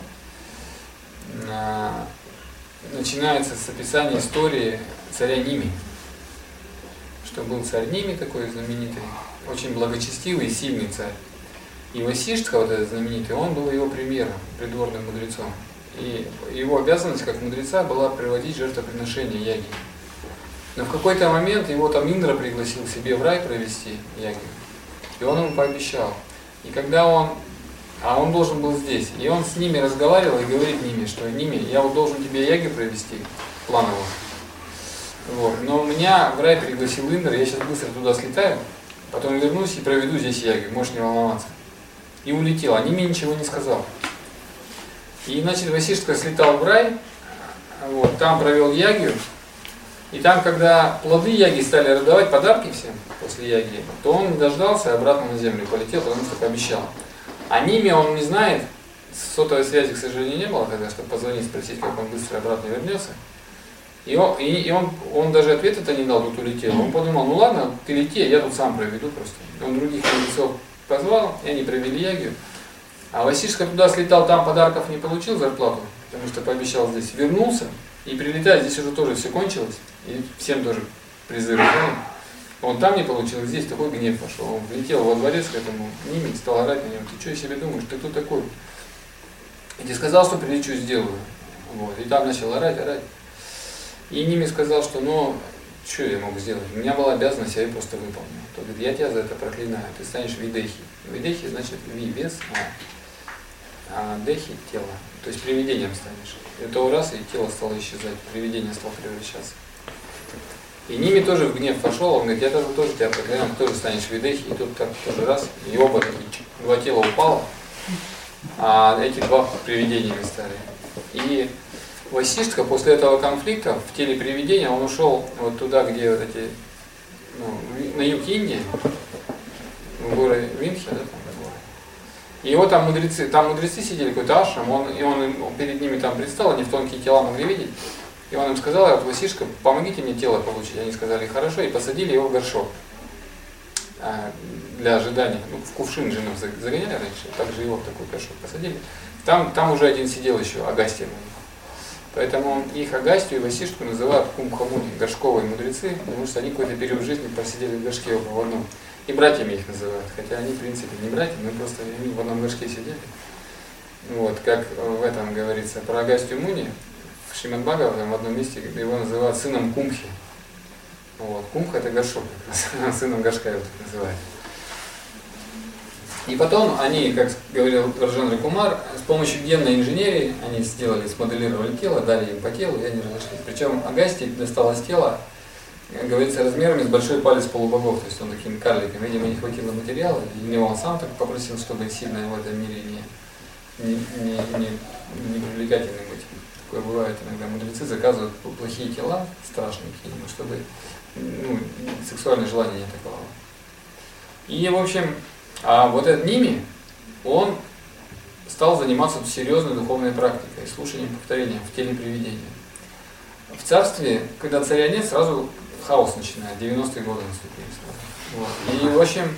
Начинается с описания истории царя Ними. Что был царь Ними такой знаменитый, очень благочестивый и сильный царь. И Васиштха, вот этот знаменитый, он был его премьером, придворным мудрецом. И его обязанность как мудреца была приводить жертвоприношение яги. Но в какой-то момент его там Индра пригласил себе в рай провести яги. И он ему пообещал. И когда он должен был здесь, и он с ними разговаривал и говорит Ними, что Ними, я вот должен тебе яги провести планово. Но меня в рай пригласил Индра, я сейчас быстро туда слетаю, потом вернусь и проведу здесь яги, можешь не волноваться. И улетел, а Ними ничего не сказал. И значит Васиштха слетал в рай, там провел ягию, и там, когда плоды яги стали раздавать подарки всем после яги, то он не дождался, обратно на землю полетел, потому что пообещал. А Ними он не знает, сотовой связи, к сожалению, не было тогда, чтобы позвонить, спросить, как он быстро обратно вернется. И он даже ответа-то не дал, тут улетел. Он подумал, ладно, ты лети, я тут сам проведу просто. Он других мудрецов позвал, и они провели ягию. А Васиштха туда слетал, там подарков не получил, зарплату, потому что пообещал здесь, вернулся. И прилетает, здесь уже тоже все кончилось, и всем тоже призы раздали. Он там не получил, здесь такой гнев пошел. Он влетел во дворец к этому Ними, стал орать на него, ты что себе думаешь, ты кто такой? И тебе сказал, что прилечу, сделаю. И там начал орать. И Ними сказал, что что я мог сделать? У меня была обязанность, я ее просто выполнил. Тот говорит, я тебя за это проклинаю, ты станешь видехи. Видехи значит ви, вес, а дехи – тело. То есть привидением станешь. И то раз, и тело стало исчезать, привидение стало превращаться. И Ними тоже в гнев пошел, он говорит, я тоже тебя проклинаю, ты тоже станешь видехи. И тут так тоже раз, и оба такие, два тела упало, а эти два привидениями стали. И Васиштха после этого конфликта в теле привидения он ушел вот туда, где вот эти, на юг Индии, в горы Виндхи, да, там горы. И его там мудрецы сидели, какой-то ашрам, он перед ними там предстал, они в тонкие тела могли видеть. И он им сказал, вот Васиштха, помогите мне тело получить. Они сказали, хорошо, и посадили его в горшок для ожидания. В кувшин жену загоняли раньше, также его в такой горшок посадили. Там уже один сидел еще, Агастья. Поэтому их Агастью и Васиштху называют кумхамуни, горшковые мудрецы, потому что они какой-то период жизни просидели в горшке в одном. И братьями их называют, хотя они в принципе не братья, мы просто в одном горшке сидели. Вот, как в этом говорится про Агастью Муни, в Шримад Бхагаватам в одном месте его называют сыном Кумхи. Вот, Кумха это горшок, сыном горшка его так называют. И потом они, как говорил Раджендра Кумар, с помощью генной инженерии они смоделировали тело, дали им по телу, и они разошлись. Причем Агастий досталось тело, говорится, размерами с большой палец полубогов, то есть он таким карликом, видимо, не хватило материала, или он сам так попросил, чтобы сильно в этом мире не привлекательным быть. Такое бывает иногда. Мудрецы заказывают плохие тела, страшные какие-нибудь, чтобы сексуальное желание не атаковало. И, в общем, а вот этот Ними, он стал заниматься серьезной духовной практикой, слушанием, повторением в теле привидения. В царстве, когда царя нет, сразу хаос начинает, 90-е годы наступили сразу. Вот. И, в общем,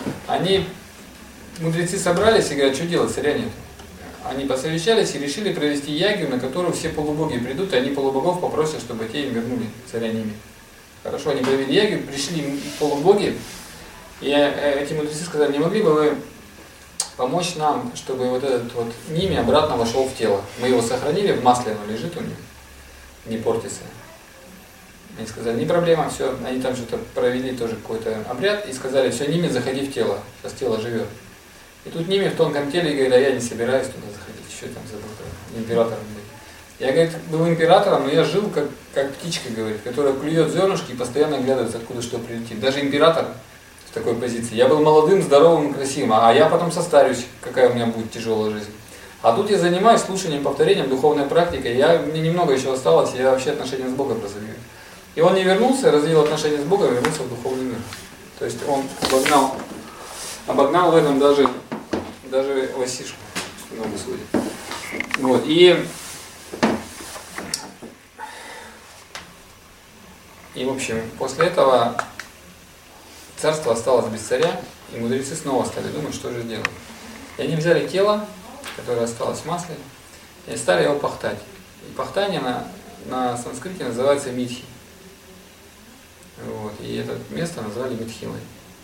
мудрецы собрались и говорят, что делать, царя нет. Они посовещались и решили провести ягью, на которую все полубоги придут, и они полубогов попросят, чтобы те им вернули царя Ними. Хорошо, они провели ягью, пришли полубоги, и эти мудрецы сказали, не могли бы вы помочь нам, чтобы вот этот вот Ними обратно вошел в тело. Мы его сохранили, в масле оно лежит у него, не портится. Они сказали, не проблема, все. Они там что-то провели тоже какой-то обряд и сказали, все, Ними, заходи в тело, сейчас тело живет. И тут Ними в тонком теле говорит, а я не собираюсь туда заходить, еще там забыл, императором быть. Я, говорит, был императором, но я жил как птичка, говорит, которая клюет зернышки и постоянно оглядывается, откуда что прилетит. Даже император в такой позиции. Я был молодым, здоровым и красивым, а я потом состарюсь, какая у меня будет тяжелая жизнь. А тут я занимаюсь слушанием, повторением, духовной практикой. Мне немного еще осталось, я вообще отношения с Богом развиваю. И он не вернулся, развил отношения с Богом и вернулся в духовный мир. То есть он обогнал в этом даже Васиштху, что много судит. Вот. И в общем, после этого царство осталось без царя, и мудрецы снова стали думать, что же делать. И они взяли тело, которое осталось в масле, и стали его пахтать. И пахтание на санскрите называется митхи. Вот. И это место назвали Митхилой.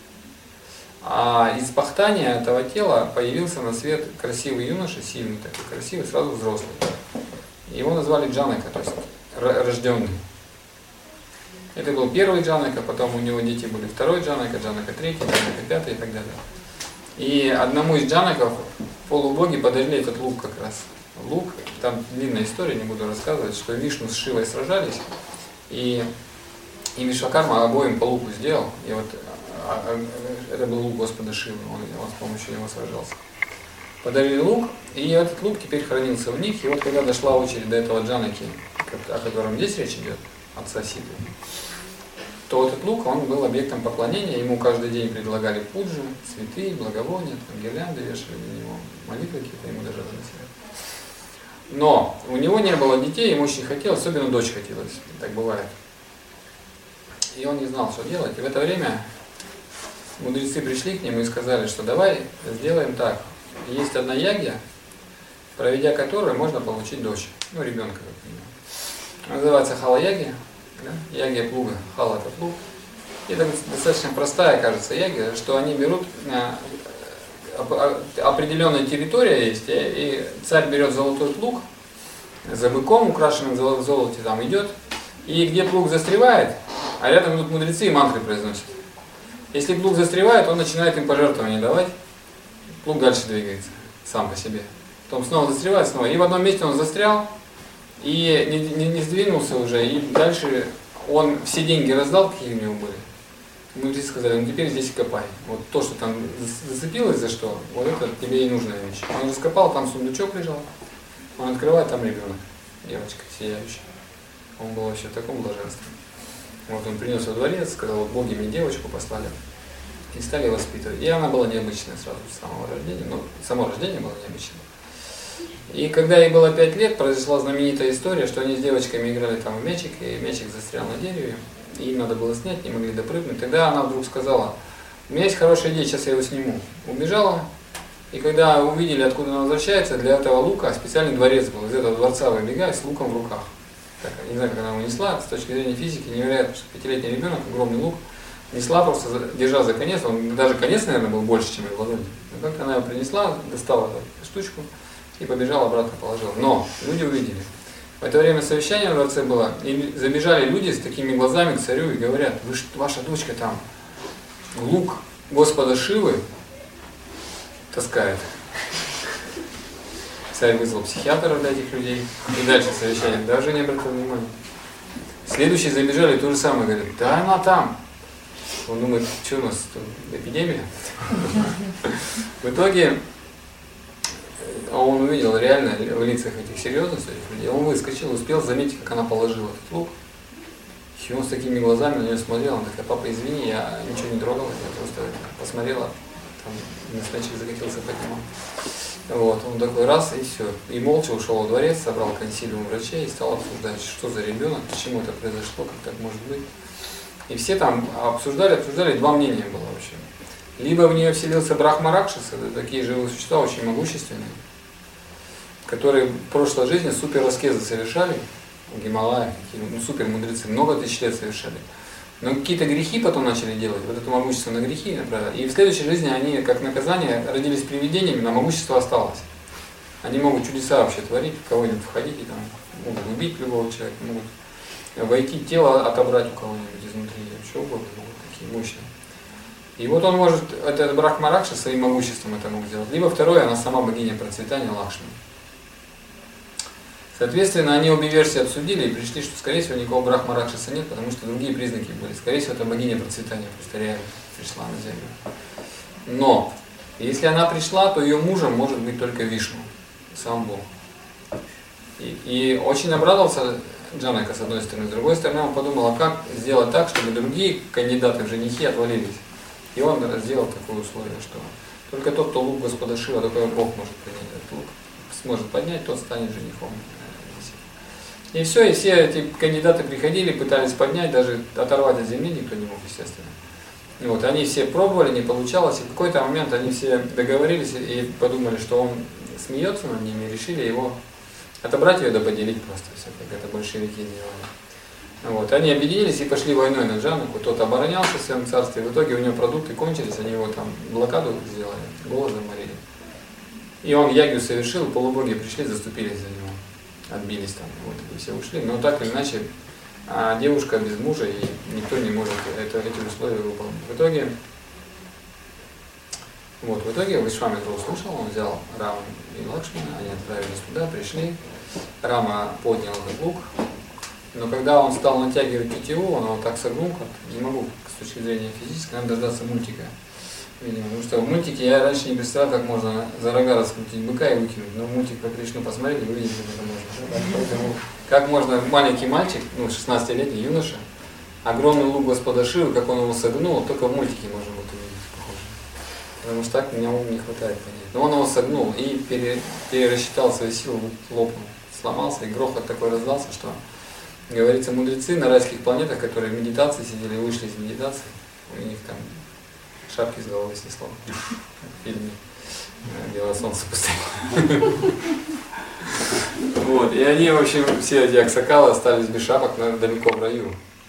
А из пахтания этого тела появился на свет красивый юноша, сильный такой, красивый, сразу взрослый. Его назвали Джанака, то есть рожденный. Это был первый Джанака, потом у него дети были второй Джанака, Джанака третий, Джанака пятый и так далее. И одному из Джанаков полубоги подарили этот лук как раз. Лук, там длинная история, не буду рассказывать, что Вишну с Шивой сражались, и Вишвакарма обоим по луку сделал, и вот это был лук Господа Шивы, он с помощью него сражался. Подарили лук, и этот лук теперь хранился у них, и вот когда дошла очередь до этого Джанаки, о котором здесь речь идет, отца Ситы, то этот лук, он был объектом поклонения, ему каждый день предлагали пуджи, цветы, благовония, там, гирлянды вешали на него, молитвы какие-то ему даже разносили. Но у него не было детей, ему очень хотелось, особенно дочь хотелось, так бывает. И он не знал, что делать, и в это время мудрецы пришли к нему и сказали, что давай сделаем так, есть одна ягья, проведя которую можно получить дочь, ребенка, как минимум. Называется хала-ягья. Да? Ягья плуга, хала это плуг. И это достаточно простая, кажется, ягья, что они берут, определенная территория есть, и царь берет золотой плуг, за быком, украшенным в золоте, там идет, и где плуг застревает, а рядом идут мудрецы и мантры произносят. Если плуг застревает, он начинает им пожертвования давать, плуг дальше двигается, сам по себе. Потом снова застревает, снова. И в одном месте он застрял, и не сдвинулся уже, и дальше он все деньги раздал, какие у него были. Мудрецы сказали, ну теперь здесь копай. Вот то, что там зацепилось за что, вот это тебе и нужная вещь. Он раскопал, там сундучок лежал, он открывает, там ребенок, девочка сияющая. Он был вообще в таком блаженстве. Вот он принес во дворец, сказал, вот боги мне девочку послали. И стали воспитывать. И она была необычная сразу с самого рождения. Ну, само рождение было необычным. И когда ей было 5 лет, произошла знаменитая история, что они с девочками играли там в мячик, и мячик застрял на дереве. И им надо было снять, не могли допрыгнуть. Тогда она вдруг сказала, у меня есть хорошая идея, сейчас я его сниму. Убежала. И когда увидели, откуда она возвращается, для этого лука специальный дворец был. Из этого дворца выбегая с луком в руках. Так, не знаю, как она его несла, с точки зрения физики невероятно, что 5-летний ребенок, огромный лук, несла просто, держа за конец, он даже конец, наверное, был больше, чем его ладонь. Но как она его принесла, достала эту штучку и побежала обратно, положила. Но люди увидели. В это время совещание в дворце было, и забежали люди с такими глазами к царю и говорят, ваша дочка там лук Господа Шивы таскает. Царь вызвал психиатра для этих людей. И дальше совещание даже не обратил внимания. Следующие забежали, то же самое, говорят, да она там. Он думает, что у нас тут эпидемия? В итоге он увидел реально в лицах этих серьезных людей. Он выскочил, успел заметить, как она положила этот лук. И он с такими глазами на нее смотрел. Он такая, папа, извини, я ничего не трогал, я просто посмотрела. Там настоящий закатился по нему. Вот, он такой раз и все. И молча ушел во дворец, собрал консилиум врачей и стал обсуждать, что за ребенок, почему это произошло, как так может быть. И все там обсуждали, два мнения было вообще. Либо в нее вселился Брахма-Ракшас, это такие живые существа, очень могущественные, которые в прошлой жизни супер аскезы совершали, в Гималаях, супер мудрецы, много тысяч лет совершали. Но какие-то грехи потом начали делать, вот это могущество на грехи направили. И в следующей жизни они, как наказание, родились привидениями, но могущество осталось. Они могут чудеса вообще творить, в кого-нибудь входить, и там, могут убить любого человека, могут войти в тело, отобрать у кого-нибудь изнутри, что угодно, могут такие мощные. И вот он может, этот Брахма-Ракша своим могуществом это мог сделать. Либо второе, она сама богиня процветания Лакшми. Соответственно, они обе версии обсудили и пришли, что, скорее всего, никакого Брахма-Ракшаса нет, потому что другие признаки были. Скорее всего, это богиня процветания, просто реально пришла на землю. Но, если она пришла, то ее мужем может быть только Вишну, сам Бог. И очень обрадовался Джанака, с одной стороны. С другой стороны, он подумал, а как сделать так, чтобы другие кандидаты в женихи отвалились. И он сделал такое условие, что только тот, кто лук Господа Шива, только Бог может принять этот лук, сможет поднять, тот станет женихом. И все, и все эти кандидаты приходили, пытались поднять, даже оторвать от земли никто не мог, естественно. И вот, они все пробовали, не получалось, и в какой-то момент они все договорились и подумали, что он смеется над ними, и решили его отобрать ее да поделить просто, все, как это большевики делали. Вот, они объединились и пошли войной на Джанаку, тот оборонялся в своем царстве, в итоге у него продукты кончились, они его там блокаду сделали, голодом морили. И он ягью совершил, полубоги пришли, заступились за него. Отбились там, вот, и все ушли, но так или иначе девушка без мужа, и никто не может эти условия выполнить. В итоге Вишвамитра услышал, он взял Раму и Лакшмана, они отправились туда, пришли, Рама поднял этот лук, но когда он стал натягивать тетиву, он его так согнул, как не могу с точки зрения физической, надо дождаться мультика. Видимо, потому что в мультике я раньше не представлял, как можно за рога раскрутить быка и выкинуть. Но мультик про Кришну посмотрели, вы видите, как это можно. Поэтому, как можно маленький мальчик, 16-летний юноша, огромный лук Господа Шивы, как он его согнул, только в мультике можно будет увидеть, похоже. Потому что так мне не хватает понять. Но он его согнул и перерасчитал свои силы, лопнул, сломался, и грохот такой раздался, что, говорится, мудрецы на райских планетах, которые в медитации сидели, вышли из медитации, у них там шапки с головы снесло. В фильме «Белое солнце постоянно». Вот. И они, в общем, все эти аксакалы остались без шапок далеко в раю.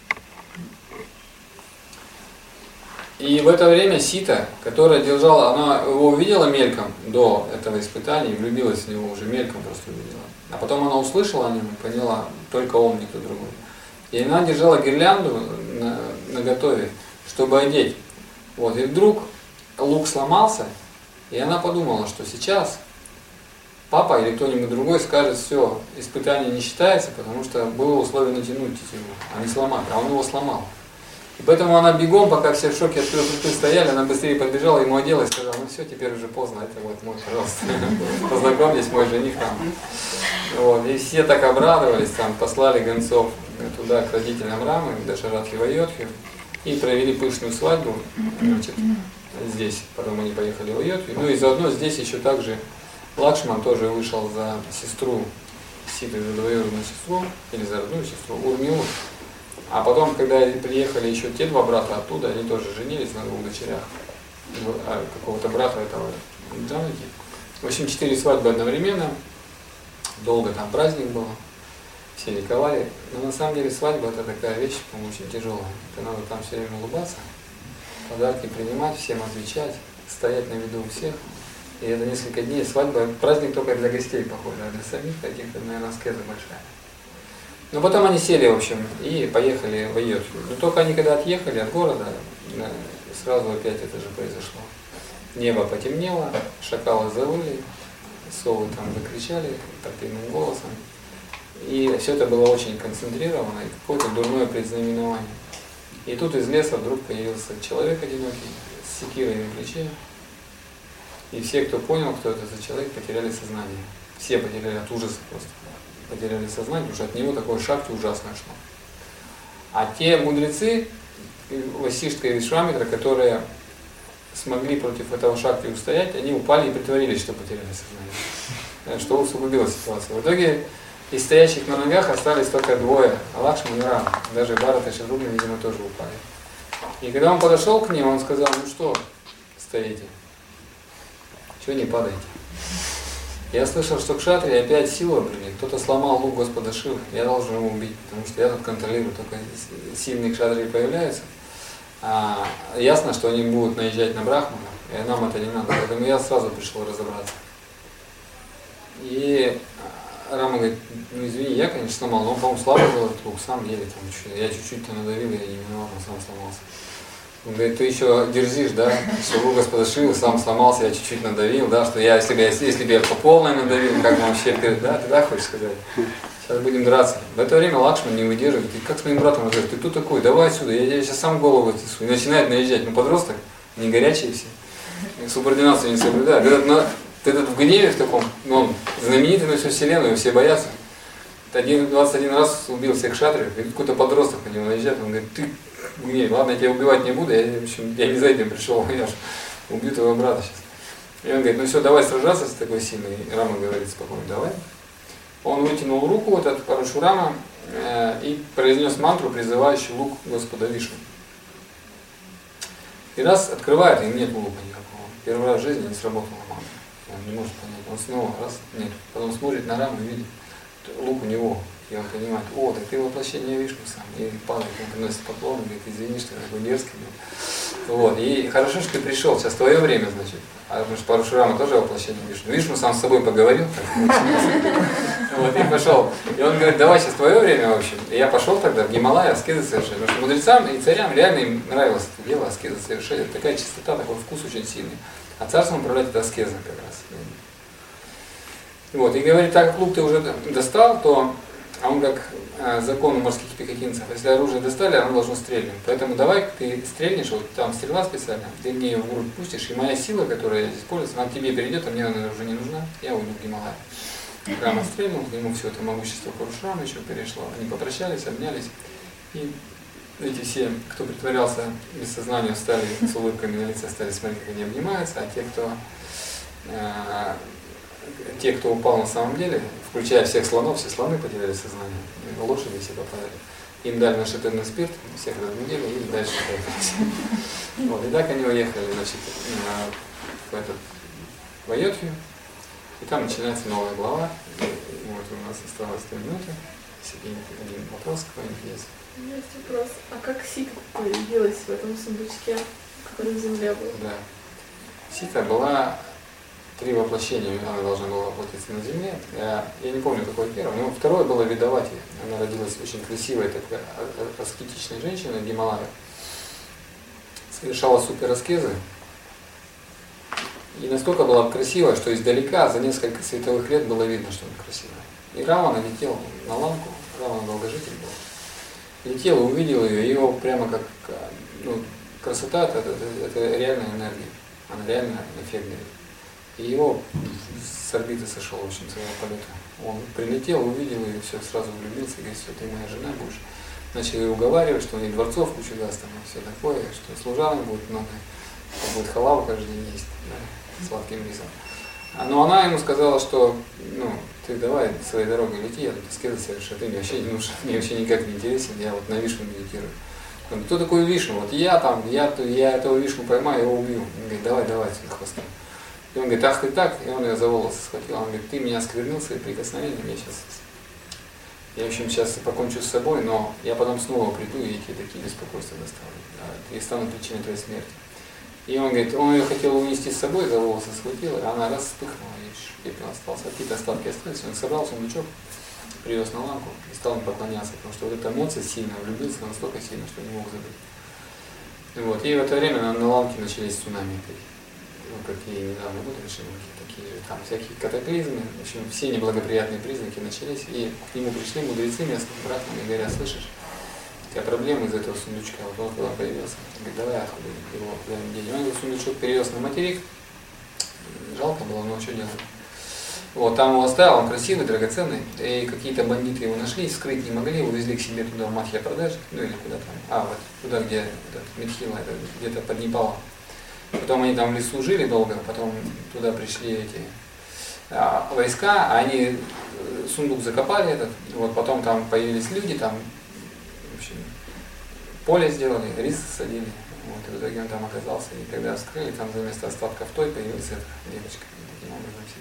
И в это время Сита, которая держала, она его увидела мельком до этого испытания, и влюбилась в него уже мельком просто увидела. А потом она услышала о нем и поняла, только он, никто другой. И она держала гирлянду наготове, чтобы одеть. Вот. И вдруг лук сломался, и она подумала, что сейчас папа или кто-нибудь другой скажет: все, испытание не считается, потому что было условие натянуть тетиву, а не сломать, а он его сломал. И поэтому она бегом, пока все в шоке от рты стояли, она быстрее подбежала, ему одела и сказала: ну все, теперь уже поздно, это вот мой, пожалуйста, познакомьтесь, мой жених там. Вот. И все так обрадовались, там послали гонцов туда к родителям Рамы, до Шарадхи Вайодхи, и провели пышную свадьбу, значит, здесь, потом они поехали в Айодхью. Ну и заодно здесь еще также Лакшман тоже вышел за сестру Ситы, за двоюродную сестру, или за родную сестру Урмилу. А потом, когда приехали еще те два брата оттуда, они тоже женились на двух дочерях какого-то брата этого Джанаки. В общем, 4 свадьбы одновременно, долго там праздник был, все ликовали. Но на самом деле свадьба — это такая вещь, по-моему, очень тяжелая. Это надо там все время улыбаться, подарки принимать, всем отвечать, стоять на виду у всех. И это несколько дней. Свадьба, праздник только для гостей, похоже, а для самих каких-то, наверное, аскеза большая. Но потом они сели, в общем, и поехали в Айодхью. Но только они когда отъехали от города, сразу опять это же произошло. Небо потемнело, шакалы завыли, совы там закричали топтельным голосом. И все это было очень концентрировано, и какое-то дурное предзнаменование. И тут из леса вдруг появился человек одинокий с секирой на плече. И все, кто понял, кто это за человек, потеряли сознание. Все потеряли от ужаса просто. Потеряли сознание, потому что от него такое шакти ужасное шло. А те мудрецы, Васиштха и Вишвамитра, которые смогли против этого шакти устоять, они упали и притворились, что потеряли сознание. Что усугубило ситуацию. В итоге из стоящих на ногах остались только двое, Лакшман и Рама. Даже Бхарата и Шатругна, видимо, тоже упали. И когда он подошел к ним, он сказал: ну что стоите? Чего не падаете? Я слышал, что кшатрии опять силу обрели. Кто-то сломал лук Господа Шивы. Я должен его убить, потому что я тут контролирую. Только сильные кшатрии появляются. Ясно, что они будут наезжать на Брахмана, и нам это не надо. Поэтому я сразу пришел разобраться. И Рама говорит: ну извини, я, конечно, сломал, но он, по-моему, слабо был этот лук, сам еле там. Я чуть-чуть надавил, я не виноват, он сам сломался. Он говорит: ты еще дерзишь, да, что лук Господа Шивы, сам сломался, я чуть-чуть надавил, да, что я, если бы я по полной надавил, как мы вообще, да, ты да хочешь сказать? Сейчас будем драться. В это время Лакшман не выдерживает: ты как с моим братом разговариваешь, ты кто такой, давай отсюда, я тебе сейчас сам голову отнесу. И начинает наезжать, ну подросток, не горячие все, субординацию не соблюдают. Этот в гневе в таком, он знаменитый на всю вселенную, все боятся. 21 раз убил всех кшатриев, и какой-то подросток на него наезжает, он говорит: ты в гневе, ладно, я тебя убивать не буду, я не за этим пришел, я же убью твоего брата сейчас. И он говорит: ну все, давай сражаться с такой сильной. И Рама говорит спокойно: давай. Он вытянул руку, вот этот Парашурама, и произнес мантру, призывающую лук Господа Вишну. И раз открывает, и нет лука никакого. Первый раз в жизни не сработала мантра. Он не может понять. Он снова раз, нет. Потом смотрит на Раму и видит лук у него. И он понимает: о, так ты воплощение Вишну сам. И падает, он приносит поклон, говорит: извини, что я такой дерзкий был. Вот. И хорошо, что ты пришел, сейчас твое время, значит. А потому что Парашурама тоже воплощение Вишну. Вишну сам с собой поговорил. Вот, и пошел. И он говорит: давай сейчас твое время, в общем. И я пошел тогда в Гималай аскезы совершать. Потому что мудрецам и царям реально им нравилось это дело, аскезы совершать. Это такая чистота, такой вкус очень сильный. А царством управлять — это аскеза как раз. Вот. И говорит: так как лук ты уже достал, то, а он как закон у морских пехотинцев, если оружие достали, оно должно стрельнуть. Поэтому давай ты стрельнешь, вот там стрела специально, ты мне ее в грудь пустишь, и моя сила, которая здесь пользуется, она к тебе перейдет, а мне она уже не нужна, я уйду в Гималай. Рама стрельнул, ему все это могущество Парашурама еще перешло. Они попрощались, обнялись, и эти все, кто притворялся без сознания, встали с улыбками на лице, стали смотреть, как они обнимаются, а те, кто упал на самом деле, включая всех слонов, все слоны потеряли сознание, лошади все попадали. Им дали нашатырный спирт, всех разбудили и дальше поехали. Вот, и так они уехали, значит, в Айодхью, и там начинается новая глава. И вот у нас осталось 3 минуты. Если один вопрос какой-нибудь есть. У меня есть вопрос. А как Сита появилась в этом сундучке, который в земле был? Да. Сита была 3 воплощения она должна была воплотиться на Земле. Я не помню, какое первое, но второе было Ведавати. Она родилась очень красивой, такая аскетичной женщиной в Гималаях. Совершала супераскезы. И настолько была красивая, что издалека за несколько световых лет было видно, что она красивая. И Равана летел на ланку, Равана долгожитель был. Летел и увидел ее, и его прямо как, ну, красота это реальная энергия, она реально эффект дает. И его с орбиты сошел, в общем, своего полета. Он прилетел, увидел ее, все, сразу влюбился, говорит, все, ты моя жена будешь. Начал ее уговаривать, что у них дворцов кучу даст, там, и все такое, что служанок будет много, что будет халава каждый день есть, да, сладким рисом. Но она ему сказала, что, ну, ты давай своей дорогой лети, я тут аскезы совершаю, ты мне вообще не нужен, мне вообще никак не интересен, я вот на Вишну медитирую. Он, кто такой Вишну? Вот я этого Вишну поймаю, его убью. Он говорит, давай сюда хвостом. И он говорит, ах ты так, и он ее за волосы схватил. Он говорит, ты меня осквернил своим прикосновением, я в общем, сейчас покончу с собой, но я потом снова приду и тебе такие беспокойства доставлю. И стану причиной твоей смерти. И он говорит, он ее хотел унести с собой, за волосы схватил, а она раз вспыхнула, и пепел остался, какие-то остатки остались. Он собрал сундучок, привез на ланку и стал им поклоняться, потому что вот эта эмоция сильно влюбился, настолько сильно, что не мог забыть. Вот. И в это время на ланке начались цунами. Ну, какие недавно были такие же, там всякие катаклизмы, в общем, все неблагоприятные признаки начались, и к нему пришли мудрецы местные, братья, и говорят, слышишь, какая проблема из этого сундучка, вот он когда появился, он говорит, давай откуда его даем деньги. Он этот сундучок перевез на материк, жалко было, но что делать. Вот, там его оставил, он красивый, драгоценный, и какие-то бандиты его нашли, скрыть не могли, увезли к себе туда в Мадхья-Прадеш, ну или куда там, вот туда, где Мидхила, это где-то под Непалом. Потом они там в лесу жили долго, потом туда пришли эти войска, а они сундук закопали этот, вот потом там появились люди, там, в общем, поле сделали, рис садили, вот, и в итоге он там оказался, и когда вскрыли, там вместо остатков той появилась эта девочка, и таким образом все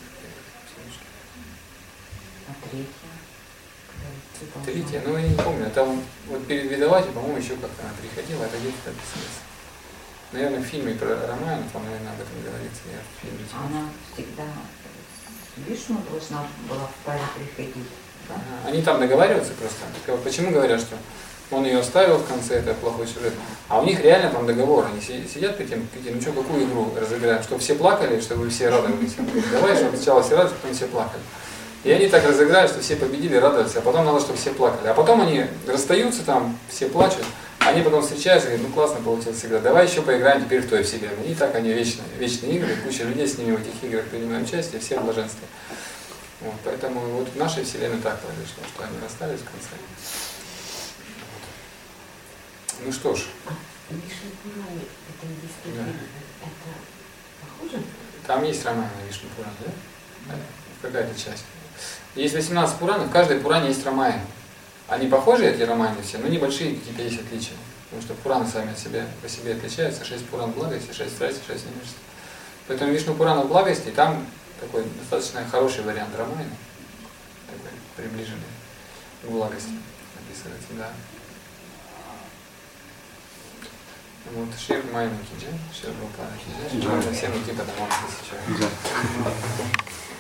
А третья? ну я не помню, там вот перед Ведавати, по-моему, еще как-то она приходила, это где-то описывается. Наверное, в фильме про Рамаяну, там, наверное, об этом говорится. Я в фильме она всегда Вишну должна была в паре приходить, да? Они там договариваются просто. Почему говорят, что он ее оставил в конце, это плохой сюжет. А у них реально там договор. Они сидят перед тем, ну что, какую игру разыграем, чтобы все плакали, чтобы все радовались. Давай, чтобы сначала все радовались, потом все плакали. И они так разыграют, что все победили, радовались, а потом надо, чтобы все плакали. А потом они расстаются там, все плачут. Они потом встречаются и говорят, ну классно получилась игра, давай еще поиграем теперь в той вселенной. И так они вечные игры, куча людей с ними в этих играх принимают участие, все в блаженстве. Вот, поэтому вот в нашей вселенной так произошло, что они расстались в конце. Вот. Ну что ж. Вишну Пурана, это индийский фильм, это похоже? Там есть Рамаяна Вишну Пурана, да? Какая-то часть. Есть 18 Пуранов, в каждой Пуране есть Рамаяна. Они похожи, эти романы все, но небольшие какие-то есть отличия. Потому что Пураны сами по себе отличаются. 6 Пуран благости, 6 страсти, 6 невежества. Поэтому Вишну Пурана благости, там такой достаточно хороший вариант Рамаяна. Такой приближенный к благости описывается, да. Вот Шир Майна Киджай, Шир Бхупана Киджай, Шир Майна всем идти по домам сейчас.